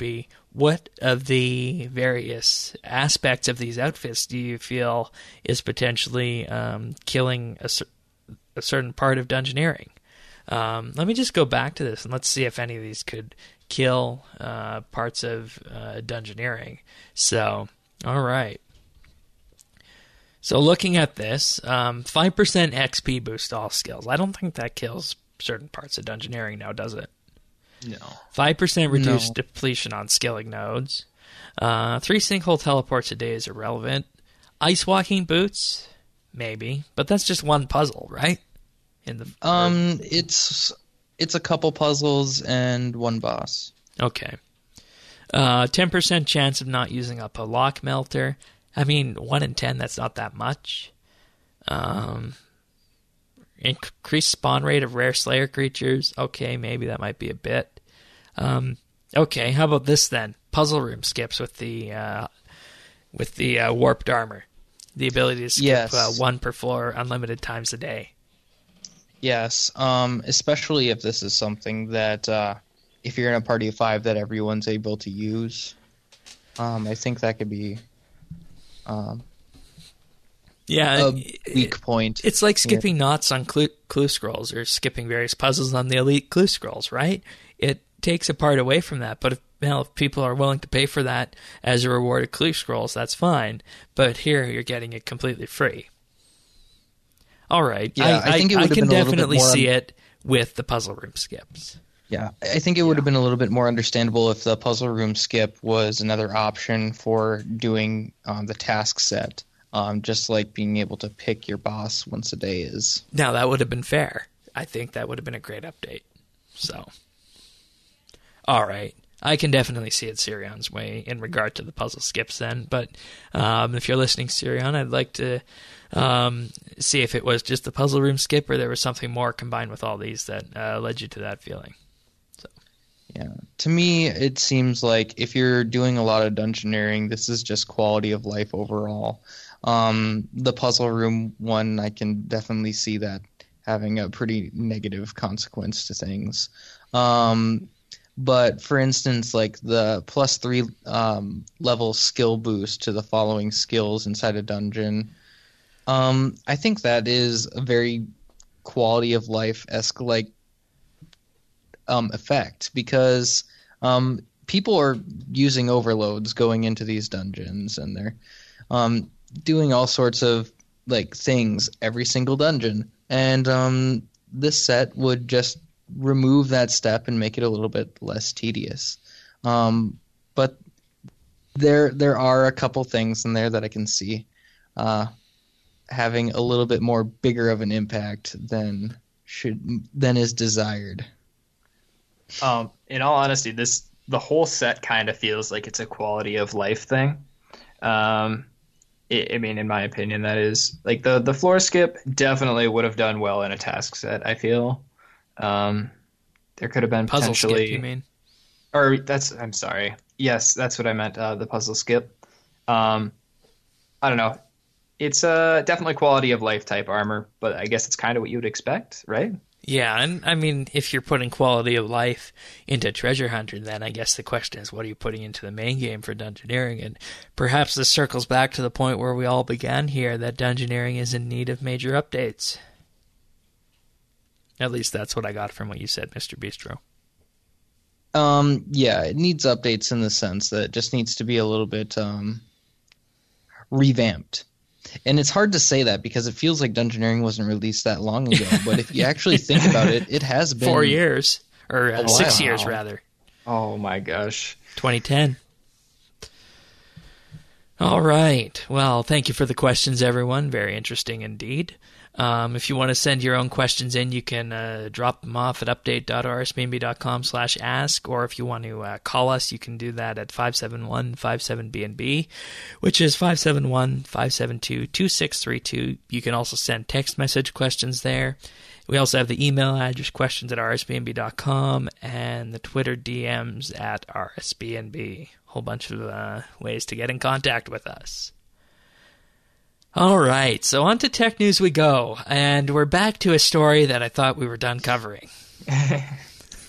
what of the various aspects of these outfits do you feel is potentially um, killing a, cer- a certain part of dungeoneering? Um, let me just go back to this and let's see if any of these could kill uh, parts of uh, dungeoneering. So, all right. So looking at this, um, five percent X P boost all skills. I don't think that kills certain parts of dungeoneering now, does it? No. five percent reduced No. depletion on skilling nodes. Uh, three sinkhole teleports a day is irrelevant. Ice walking boots? Maybe. But that's just one puzzle, right? In the Um, it's it's a couple puzzles and one boss. Okay. Uh, ten percent chance of not using up a lock melter. I mean, one in ten, that's not that much. Um, increased spawn rate of rare Slayer creatures. Okay, maybe that might be a bit. Um, okay, how about this then? Puzzle room skips with the uh, with the uh, warped armor. The ability to skip Yes. uh, one per floor unlimited times a day. Yes, um, especially if this is something that uh, if you're in a party of five that everyone's able to use. Um, I think that could be um, Yeah, a weak point. It's like skipping knots on clue, clue scrolls or skipping various puzzles on the elite clue scrolls, right? It takes a part away from that. But if, well, if people are willing to pay for that as a reward of clue scrolls, that's fine. But here you're getting it completely free. All right. Yeah, I, I think it I, I would have can been a little bit definitely more see un- it with the puzzle room skips. Yeah, I think it would have been a little bit more understandable if the puzzle room skip was another option for doing um, the task set, um, just like being able to pick your boss once a day is. Now, that would have been fair. I think that would have been a great update. So, all right. I can definitely see it Sirion's way in regard to the puzzle skips then. But um, if you're listening, Sirion, I'd like to um, see if it was just the puzzle room skip or there was something more combined with all these that uh, led you to that feeling. So, Yeah, to me, it seems like if you're doing a lot of dungeoneering, this is just quality of life overall. Um, the puzzle room one, I can definitely see that having a pretty negative consequence to things. Um, but for instance, like the plus three um, level skill boost to the following skills inside a dungeon, um, I think that is a very quality of life-esque like um, effect because um, people are using overloads going into these dungeons and they're um, doing all sorts of like things every single dungeon, and um, this set would just remove that step and make it a little bit less tedious. Um, but there there are a couple things in there that I can see uh, having a little bit more bigger of an impact than should than is desired. Um, in all honesty, this the whole set kind of feels like it's a quality of life thing. Um, it, I mean, in my opinion, that is like the the floor skip definitely would have done well in a task set. I feel um, there could have been puzzle potentially, skip, you mean? or that's I'm sorry. Yes, that's what I meant. Uh, the puzzle skip. Um, I don't know. It's uh, definitely quality of life type armor, but I guess it's kind of what you would expect, right? Yeah, and I mean, if you're putting quality of life into Treasure Hunter, then I guess the question is, what are you putting into the main game for Dungeoneering? And perhaps this circles back to the point where we all began here, that Dungeoneering is in need of major updates. At least that's what I got from what you said, Mister Bistro. Um, yeah, it needs updates in the sense that it just needs to be a little bit um, revamped. And it's hard to say that because it feels like Dungeoneering wasn't released that long ago. But if you actually think about it, it has been Four years, or uh, Oh, six wow. years rather. Oh my gosh. twenty ten. All right. Well, thank you for the questions, everyone. Very interesting indeed. Um, if you want to send your own questions in, you can uh, drop them off at update.rsbnb.com slash ask, or if you want to uh, call us, you can do that at five seven one, five seven B N B, which is five seven one, five seven two, two six three two. You can also send text message questions there. We also have the email address, questions at r s b n b dot com, and the Twitter D Ms at r s b n b. Whole bunch of uh, ways to get in contact with us. All right, so on to tech news we go, and we're back to a story that I thought we were done covering.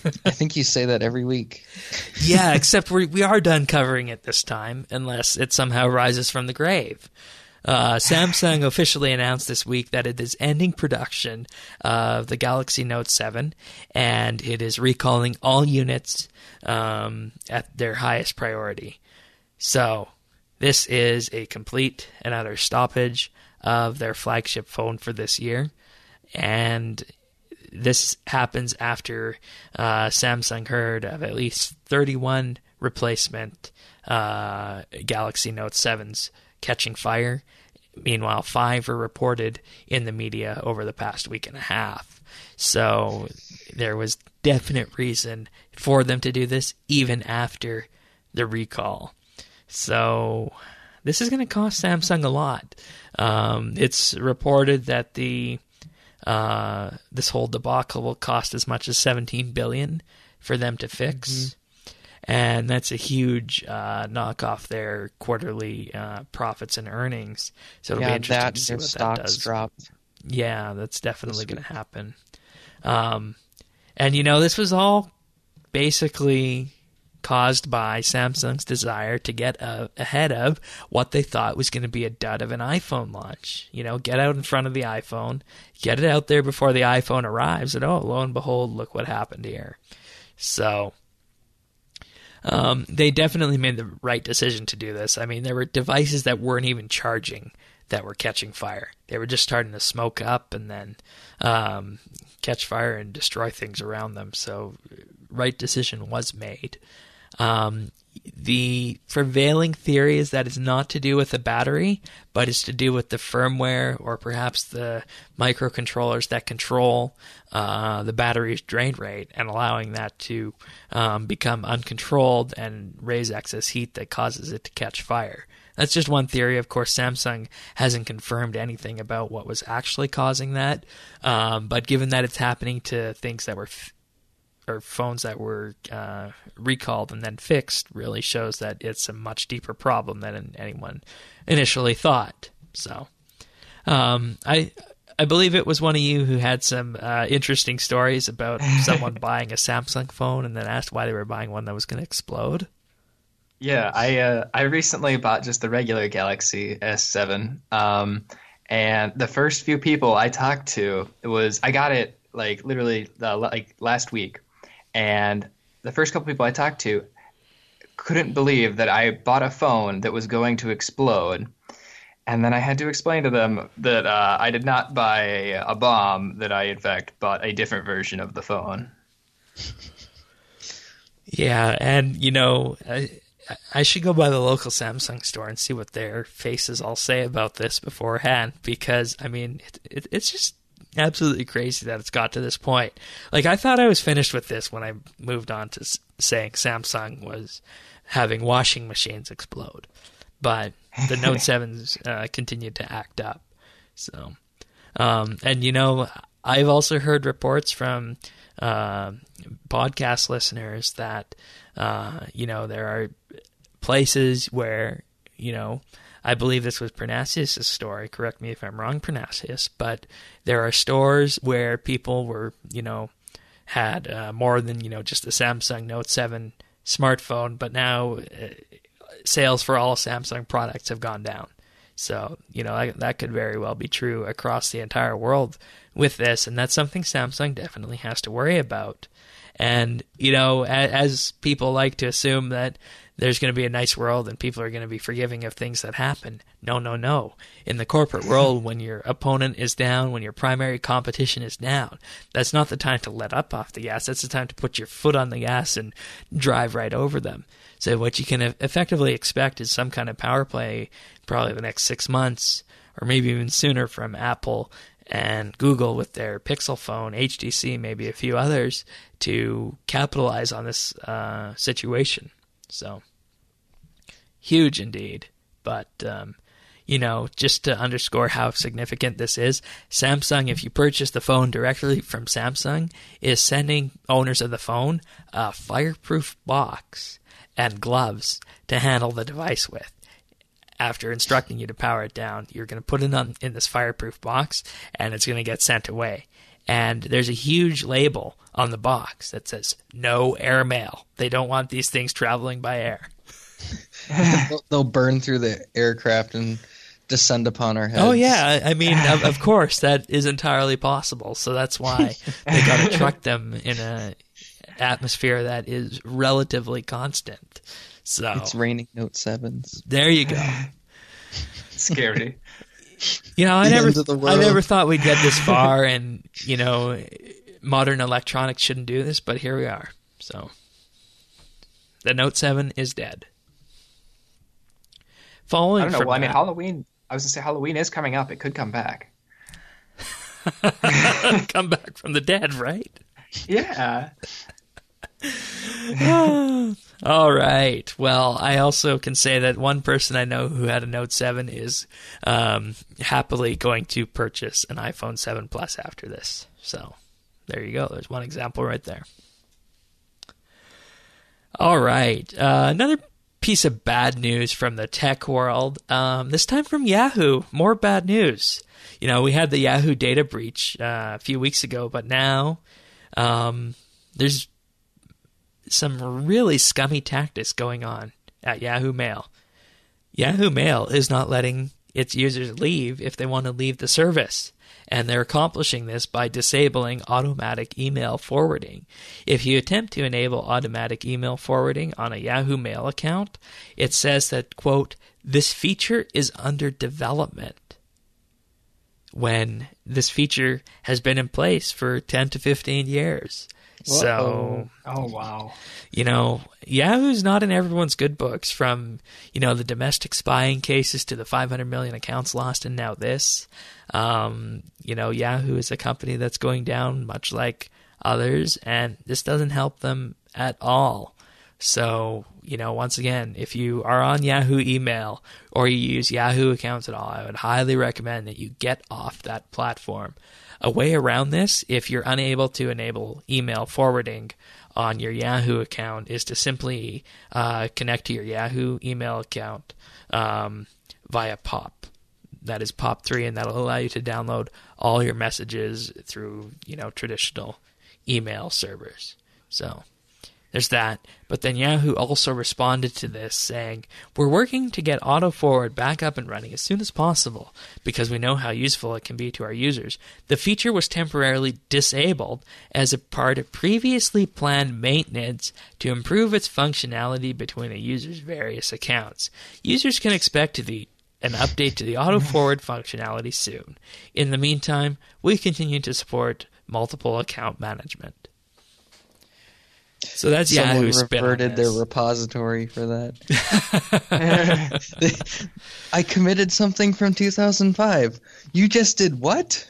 I think you say that every week. Yeah, except we we are done covering it this time, unless it somehow rises from the grave. Uh, Samsung officially announced this week that it is ending production of the Galaxy Note seven, and it is recalling all units um, at their highest priority. So this is a complete and utter stoppage of their flagship phone for this year, and this happens after uh, Samsung heard of at least thirty-one replacement uh, Galaxy Note sevens catching fire. Meanwhile, five are reported in the media over the past week and a half. So there was definite reason for them to do this even after the recall. So this is going to cost Samsung a lot. Um, it's reported that the uh, this whole debacle will cost as much as seventeen billion dollars for them to fix. Mm-hmm. And that's a huge uh, knock off their quarterly uh, profits and earnings. So it'll yeah, be interesting that, to see what stocks that does. Dropped. Yeah, that's definitely going to happen. Um, and, you know, this was all basically caused by Samsung's desire to get uh, ahead of what they thought was going to be a dud of an iPhone launch. You know, get out in front of the iPhone, get it out there before the iPhone arrives, and oh, lo and behold, look what happened here. So... Um, they definitely made the right decision to do this. I mean, there were devices that weren't even charging that were catching fire. They were just starting to smoke up and then um, catch fire and destroy things around them. So, right decision was made. Um, the prevailing theory is that it's not to do with the battery, but it's to do with the firmware or perhaps the microcontrollers that control uh, the battery's drain rate and allowing that to um, become uncontrolled and raise excess heat that causes it to catch fire. That's just one theory. Of course, Samsung hasn't confirmed anything about what was actually causing that, um, but given that it's happening to things that were f- or phones that were uh, recalled and then fixed really shows that it's a much deeper problem than anyone initially thought. So, um, I I believe it was one of you who had some uh, interesting stories about someone buying a Samsung phone and then asked why they were buying one that was going to explode. Yeah, I uh, I recently bought just the regular Galaxy S seven, um, and the first few people I talked to, it was I got it like literally uh, like last week. And the first couple people I talked to couldn't believe that I bought a phone that was going to explode. And then I had to explain to them that uh, I did not buy a bomb, that I, in fact, bought a different version of the phone. Yeah, and, you know, I, I should go by the local Samsung store and see what their faces all say about this beforehand. Because, I mean, it, it, it's just... absolutely crazy that it's got to this point. Like, I thought I was finished with this when I moved on to saying Samsung was having washing machines explode. But the Note sevens uh, continued to act up. So, um, and, you know, I've also heard reports from uh, podcast listeners that, uh, you know, there are places where, you know, I believe this was Pernasius' story. Correct me if I'm wrong, Pernasius. But there are stores where people were, you know, had uh, more than, you know, just a Samsung Note seven smartphone. But now uh, sales for all Samsung products have gone down. So, you know, I, that could very well be true across the entire world with this. And that's something Samsung definitely has to worry about. And, you know, as, as people like to assume that there's going to be a nice world and people are going to be forgiving of things that happen. No, no, no. In the corporate world, when your opponent is down, when your primary competition is down, that's not the time to let up off the gas. That's the time to put your foot on the gas and drive right over them. So what you can effectively expect is some kind of power play probably the next six months or maybe even sooner from Apple and Google with their Pixel phone, H T C, maybe a few others, to capitalize on this uh, situation. So, huge indeed. But, um, you know, just to underscore how significant this is, Samsung, if you purchase the phone directly from Samsung, is sending owners of the phone a fireproof box and gloves to handle the device with. After instructing you to power it down, you're going to put it on in this fireproof box, and it's going to get sent away. and there's a huge label on the box that says no airmail. They don't want these things traveling by air. they'll, they'll burn through the aircraft and descend upon our heads. Oh yeah, I mean, of, of course, that is entirely possible. So that's why they got to truck them in a atmosphere that is relatively constant. So it's raining Note sevens. There you go. Scary. You know, I The never, end of the I world. never thought we'd get this far, and you know, modern electronics shouldn't do this, but here we are. So the Note seven is dead. Following I don't know. from Well, I mean, that- Halloween. I was gonna say Halloween is coming up. It could come back. come back from the dead, right? Yeah. All right. Well, I also can say that one person I know who had a Note seven is um, happily going to purchase an iPhone seven Plus after this. So there you go. There's one example right there. All right. Uh, another piece of bad news from the tech world, um, this time from Yahoo. More bad news. You know, we had the Yahoo data breach uh, a few weeks ago, but now um, there's some really scummy tactics going on at Yahoo Mail. Yahoo Mail is not letting its users leave if they want to leave the service, and they're accomplishing this by disabling automatic email forwarding. If you attempt to enable automatic email forwarding on a Yahoo Mail account, it says that, quote, this feature is under development, when this feature has been in place for ten to fifteen years. So, Oh wow. you know, Yahoo's not in everyone's good books, from, you know, the domestic spying cases to the five hundred million accounts lost and now this. Um, you know, Yahoo is a company that's going down much like others, and this doesn't help them at all. So, you know, once again, if you are on Yahoo email or you use Yahoo accounts at all, I would highly recommend that you get off that platform. A way around this, if you're unable to enable email forwarding on your Yahoo account, is to simply uh, connect to your Yahoo email account um, via POP. That is POP three, and that'll allow you to download all your messages through, you know, traditional email servers. So there's that. But then Yahoo also responded to this saying, we're working to get auto-forward back up and running as soon as possible because we know how useful it can be to our users. The feature was temporarily disabled as a part of previously planned maintenance to improve its functionality between a user's various accounts. Users can expect to the an update to the auto-forward functionality soon. In the meantime, we continue to support multiple account management. So that's Someone Yahoo's spin on reverted their this. repository for that. I committed something from two thousand five. You just did what?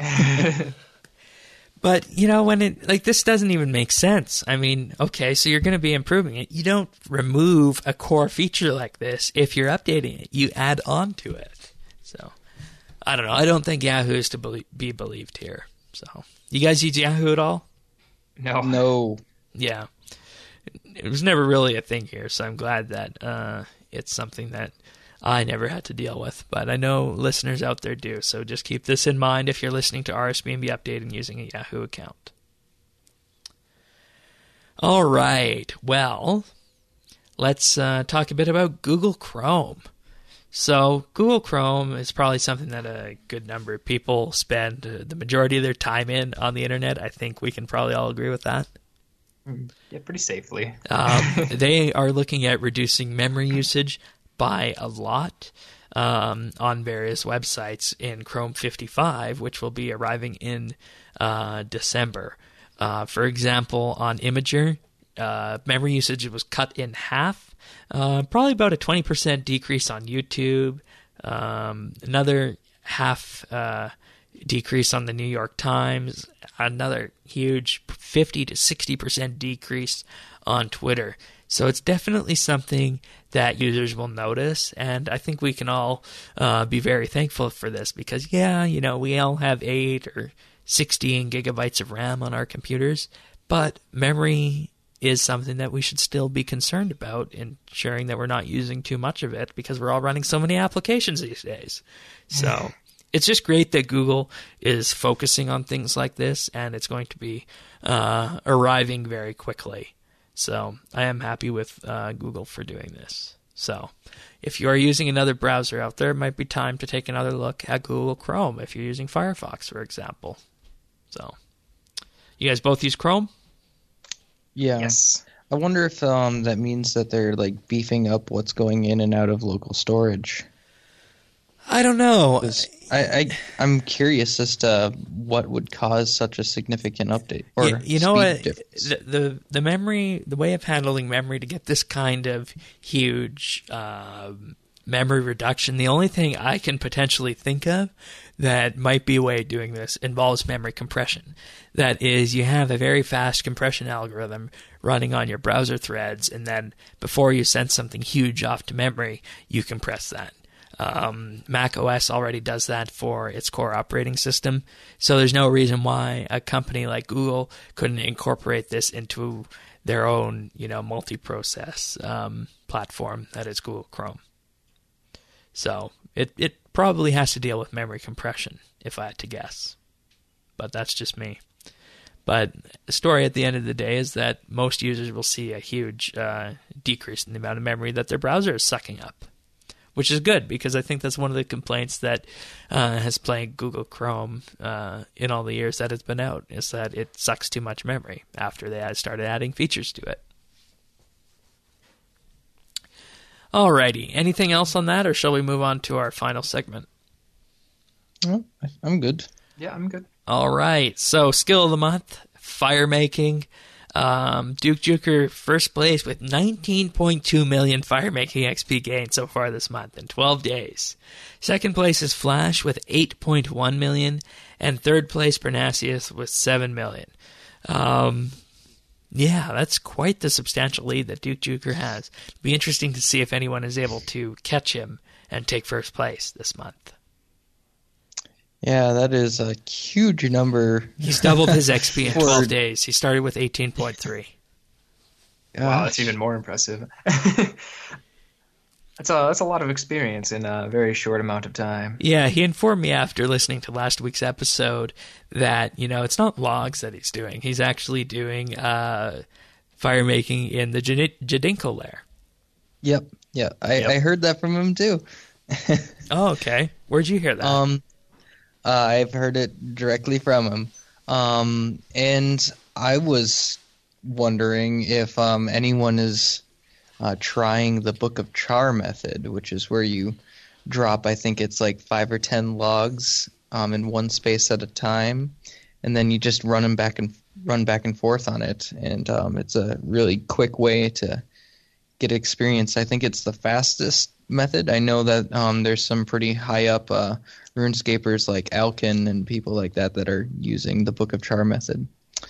But, you know, when it, like, this doesn't even make sense. I mean, okay, so you're going to be improving it. You don't remove a core feature like this if you're updating it. You add on to it. So, I don't know. I don't think Yahoo is to belie- be believed here. So, you guys use Yahoo at all? No. No. Yeah. It was never really a thing here, so I'm glad that uh, it's something that I never had to deal with. But I know listeners out there do, so just keep this in mind if you're listening to R S B N B Update and using a Yahoo account. All right, well, let's uh, talk a bit about Google Chrome. So Google Chrome is probably something that a good number of people spend uh, the majority of their time in on the internet. I think we can probably all agree with that. Yeah, pretty safely. Um, they are looking at reducing memory usage by a lot um, on various websites in Chrome fifty-five, which will be arriving in uh, December. Uh, for example, on Imager, uh, memory usage was cut in half. Uh, probably about a twenty percent decrease on YouTube. Um, another half uh, decrease on the New York Times. Another huge fifty to sixty percent decrease on Twitter. So it's definitely something that users will notice, and I think we can all uh, be very thankful for this because, yeah, you know, we all have eight or sixteen gigabytes of RAM on our computers, but memory is something that we should still be concerned about, ensuring that we're not using too much of it because we're all running so many applications these days. So it's just great that Google is focusing on things like this, and it's going to be uh, arriving very quickly. So I am happy with uh, Google for doing this. So if you are using another browser out there, it might be time to take another look at Google Chrome if you're using Firefox, for example. So you guys both use Chrome? Yeah. Yes. I wonder if um, that means that they're like beefing up what's going in and out of local storage. I don't know. 'Cause I, I I'm curious as to what would cause such a significant update or you, you know speed what? difference. The, the the memory, the way of handling memory to get this kind of huge uh, memory reduction, the only thing I can potentially think of that might be a way of doing this involves memory compression. That is, you have a very fast compression algorithm running on your browser threads, and then before you send something huge off to memory, you compress that. Um, Mac O S already does that for its core operating system, so there's no reason why a company like Google couldn't incorporate this into their own, you know, multi-process um, platform that is Google Chrome. So it it probably has to deal with memory compression, if I had to guess, but that's just me. But the story at the end of the day is that most users will see a huge uh, decrease in the amount of memory that their browser is sucking up, which is good because I think that's one of the complaints that uh, has plagued Google Chrome uh, in all the years that it's been out, is that it sucks too much memory after they started adding features to it. Alrighty, anything else on that, or shall we move on to our final segment? Oh, I'm good. Yeah, I'm good. All right, so skill of the month, fire making. Um, Duke Juker first place with nineteen point two million fire making X P gained so far this month in twelve days. Second place is Flash with eight point one million, and third place Pernasius with seven million. Um, yeah, that's quite the substantial lead that Duke Juker has. It'll be interesting to see if anyone is able to catch him and take first place this month. Yeah, that is a huge number. He's doubled his X P in For- twelve days. He started with eighteen point three. Wow, that's even more impressive. That's a that's a lot of experience in a very short amount of time. Yeah, he informed me after listening to last week's episode that, you know, it's not logs that he's doing. He's actually doing uh, fire making in the Jad- Jadinko lair. Yep, yeah, I, Yep. I heard that from him too. Oh, okay. Where'd you hear that? Um, uh, I've heard it directly from him. Um, and I was wondering if um, anyone is uh, trying the Book of Char method, which is where you drop, I think it's like five or ten logs um, in one space at a time, and then you just run them back and run back and forth on it. And um, it's a really quick way to get experience. I think it's the fastest method. I know that um, there's some pretty high up uh, RuneScapers like Alkin and people like that that are using the Book of Char method.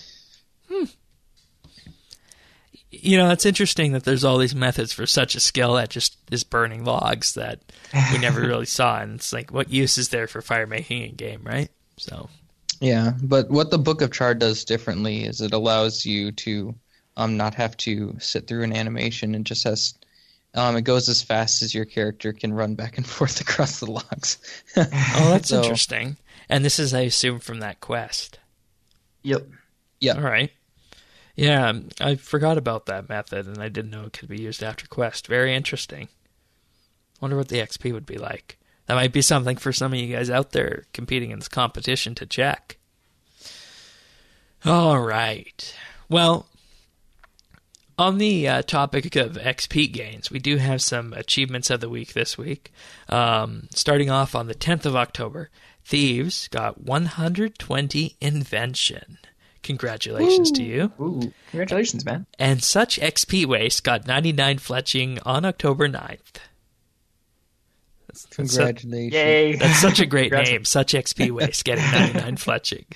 You know, it's interesting that there's all these methods for such a skill that just is burning logs that we never really saw. And it's like, what use is there for fire making in game, right? So, Yeah, but what the Book of Char does differently is it allows you to um, not have to sit through an animation and just has um, it goes as fast as your character can run back and forth across the logs. oh, that's So- interesting. And this is, I assume, from that quest. Yep. Yeah. All right. Yeah, I forgot about that method, and I didn't know it could be used after quest. Very interesting. Wonder what the X P would be like. That might be something for some of you guys out there competing in this competition to check. All right. Well, on the uh, topic of X P gains, we do have some achievements of the week this week. Um, starting off on the tenth of October, Thieves got one hundred twenty invention. Congratulations to you. Ooh, congratulations, man. And Such X P Waste got ninety-nine fletching on October ninth. That's, that's, su- Congratulations. Yay. that's such a great Congrats. name. Such X P Waste getting ninety-nine fletching.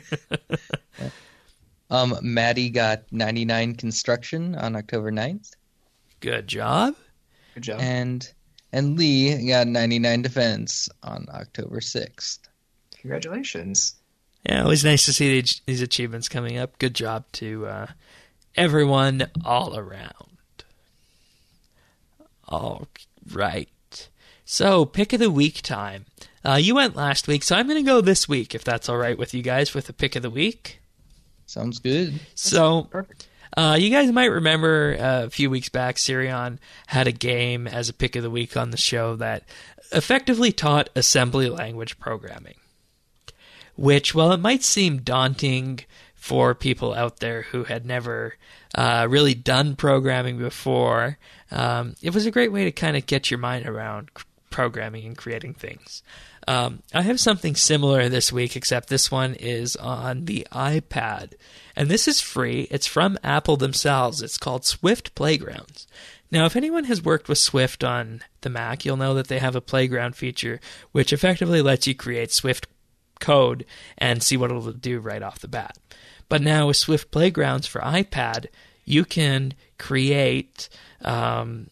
Um, Maddie got ninety-nine construction on October ninth, Good job. Good job. and and Lee got ninety-nine defense on October sixth. Congratulations. Yeah, always nice to see these, these achievements coming up. Good job to uh, everyone all around. All right. So, pick of the week time. Uh, you went last week, so I'm going to go this week, if that's all right with you guys, with the pick of the week. Sounds good. So, Perfect. Uh, you guys might remember uh, a few weeks back, Sirion had a game as a pick of the week on the show that effectively taught assembly language programming, which, while it might seem daunting for people out there who had never uh, really done programming before, um, it was a great way to kind of get your mind around programming and creating things. Um, I have something similar this week, except this one is on the iPad. And this is free. It's from Apple themselves. It's called Swift Playgrounds. Now, if anyone has worked with Swift on the Mac, you'll know that they have a playground feature which effectively lets you create Swift code and see what it'll do right off the bat. But now with Swift Playgrounds for iPad, you can create um,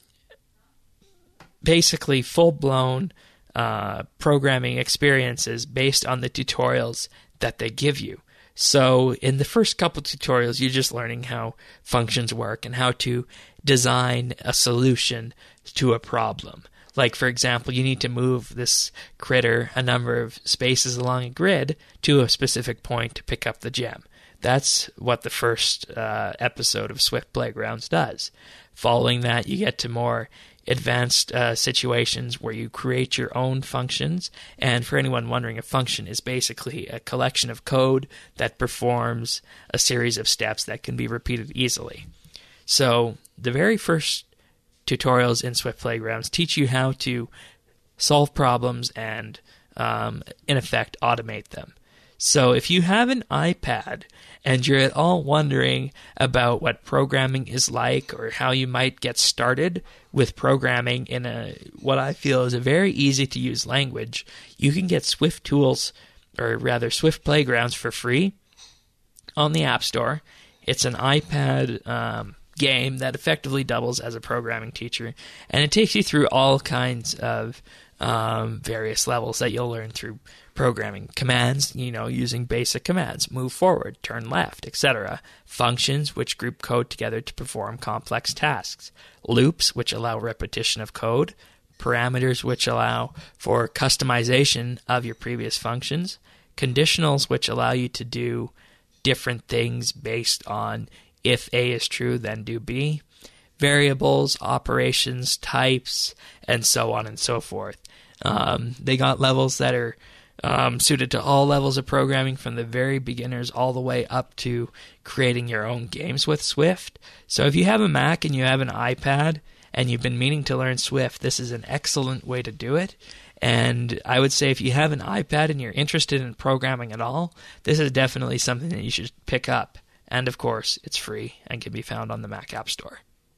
basically full-blown uh, programming experiences based on the tutorials that they give you. So in the first couple tutorials, you're just learning how functions work and how to design a solution to a problem. Like, for example, you need to move this critter a number of spaces along a grid to a specific point to pick up the gem. That's what the first uh, episode of Swift Playgrounds does. Following that, you get to more advanced uh, situations where you create your own functions. And for anyone wondering, a function is basically a collection of code that performs a series of steps that can be repeated easily. So the very first tutorials in Swift Playgrounds teach you how to solve problems and, um, in effect, automate them. So if you have an iPad and you're at all wondering about what programming is like or how you might get started with programming in a what I feel is a very easy to use language, you can get Swift Tools, or rather Swift Playgrounds, for free on the App Store. It's an iPad um, game that effectively doubles as a programming teacher, and it takes you through all kinds of um, various levels that you'll learn through programming. Commands, you know, using basic commands, move forward, turn left, et cetera. Functions, which group code together to perform complex tasks. Loops, which allow repetition of code. Parameters, which allow for customization of your previous functions. Conditionals, which allow you to do different things based on if A is true, then do B. Variables, operations, types, and so on and so forth. Um, they got levels that are um, suited to all levels of programming, from the very beginners all the way up to creating your own games with Swift. So if you have a Mac and you have an iPad and you've been meaning to learn Swift, this is an excellent way to do it. And I would say if you have an iPad and you're interested in programming at all, this is definitely something that you should pick up. And of course, it's free and can be found on the Mac App Store.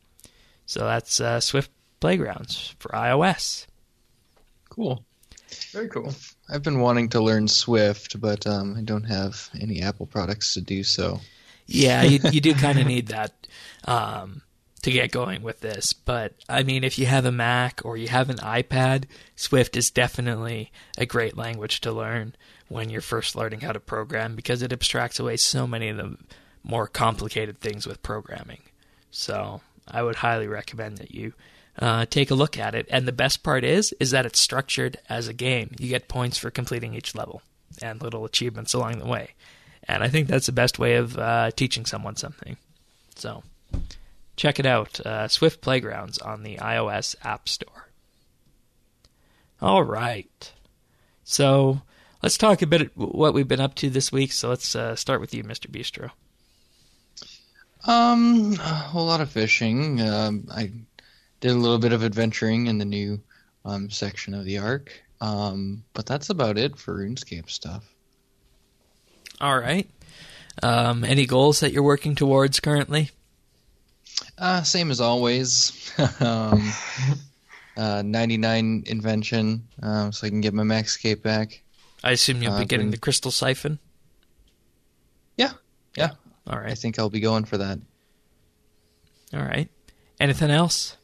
So that's uh, Swift Playgrounds for iOS. Cool. Very cool. I've been wanting to learn Swift, but um, I don't have any Apple products to do so. Yeah, you, you do kind of need that um, to get going with this. But, I mean, if you have a Mac or you have an iPad, Swift is definitely a great language to learn when you're first learning how to program, because it abstracts away so many of the more complicated things with programming. So I would highly recommend that you uh, take a look at it. And the best part is, is that it's structured as a game. You get points for completing each level and little achievements along the way. And I think that's the best way of uh, teaching someone something. So check it out, uh, Swift Playgrounds on the iOS App Store. All right. So let's talk a bit what we've been up to this week. So let's uh, start with you, Mister Bistro. Um, a whole lot of fishing. Um, I did a little bit of adventuring in the new um, section of the Ark. Um, but that's about it for RuneScape stuff. All right. Um, any goals that you're working towards currently? Uh, same as always. um, uh, ninety-nine invention, um, so I can get my Maxscape back. I assume you'll uh, be getting been... the Crystal Siphon? Yeah, yeah. All right. I think I'll be going for that. All right. Anything else?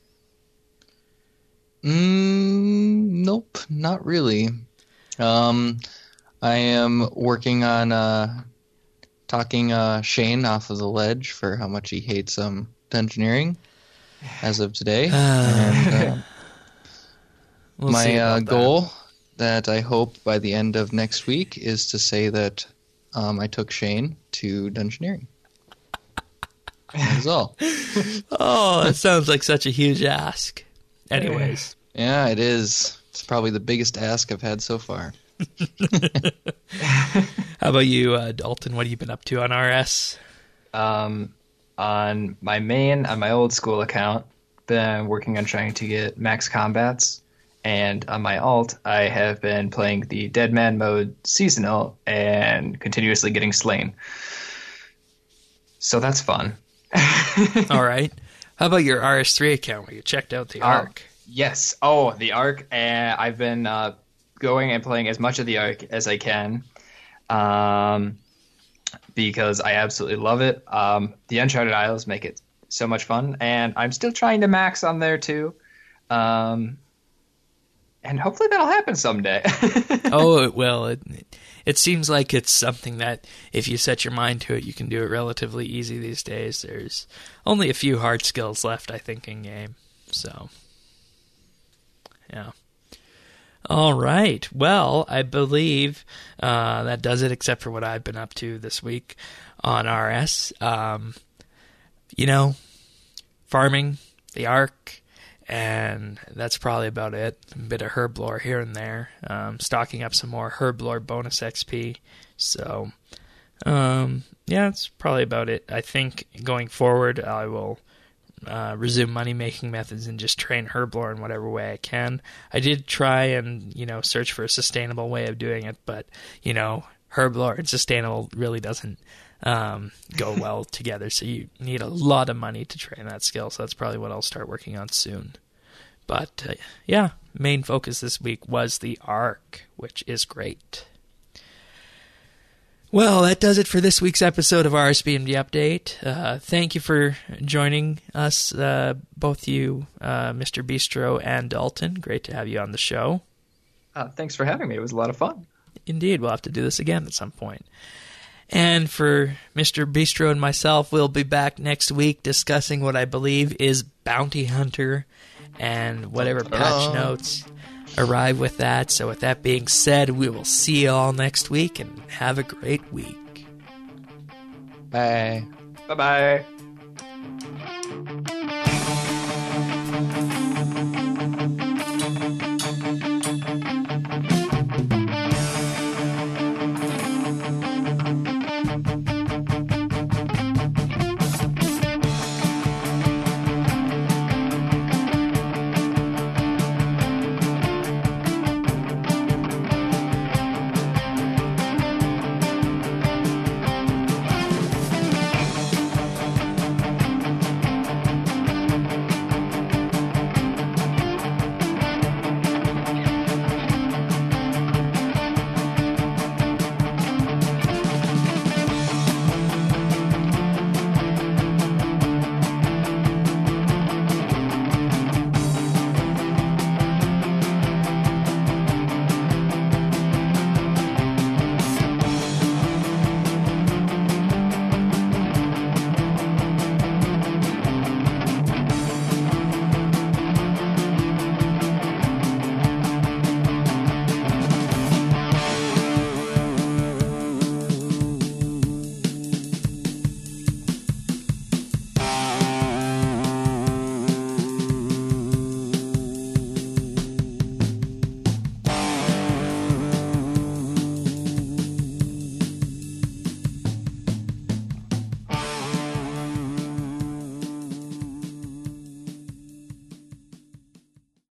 Mm, nope, not really. Um, I am working on uh, talking uh, Shane off of the ledge for how much he hates um, dungeoneering as of today. and, uh, We'll see My uh, about that. goal that I hope by the end of next week is to say that um, I took Shane to Dungeoneering. That is all. Oh, that sounds like such a huge ask. Anyways. Yeah, it is. It's probably the biggest ask I've had so far. How about you, uh, Dalton? What have you been up to on R S? Um, on my main, on my old school account, been working on trying to get max combats. And on my alt, I have been playing the Dead Man mode seasonal and continuously getting slain. So that's fun. All right. How about your R S three account where you checked out the Oh, Ark? Yes. Oh, the Ark. Uh, I've been uh, going and playing as much of the Ark as I can, um, because I absolutely love it. Um, the Uncharted Isles make it so much fun, and I'm still trying to max on there too. Um, and hopefully that'll happen someday. Oh, it will. It, it seems like it's something that if you set your mind to it, you can do it relatively easy these days. There's only a few hard skills left, I think, in game. So, yeah. All right. Well, I believe uh, that does it, except for what I've been up to this week on R S. Um, you know, farming, the Ark, and that's probably about it. A bit of Herblore here and there. Um, stocking up some more Herblore bonus X P. So, um, yeah, that's probably about it. I think going forward, I will uh, resume money-making methods and just train Herblore in whatever way I can. I did try and, you know, search for a sustainable way of doing it, but, you know, Herblore and sustainable really doesn't um, go well together, so you need a lot of money to train that skill, so that's probably what I'll start working on soon. But, uh, yeah, main focus this week was the Ark, which is great. Well, that does it for this week's episode of R S B M D Update. Uh, thank you for joining us, uh, both you, uh, Mister Bistro and Dalton. Great to have you on the show. uh, thanks for having me. It was a lot of fun. Indeed, we'll have to do this again at some point. And for Mister Bistro and myself, we'll be back next week discussing what I believe is Bounty Hunter and whatever patch notes arrive with that. So with that being said, we will see you all next week and have a great week. Bye. Bye-bye.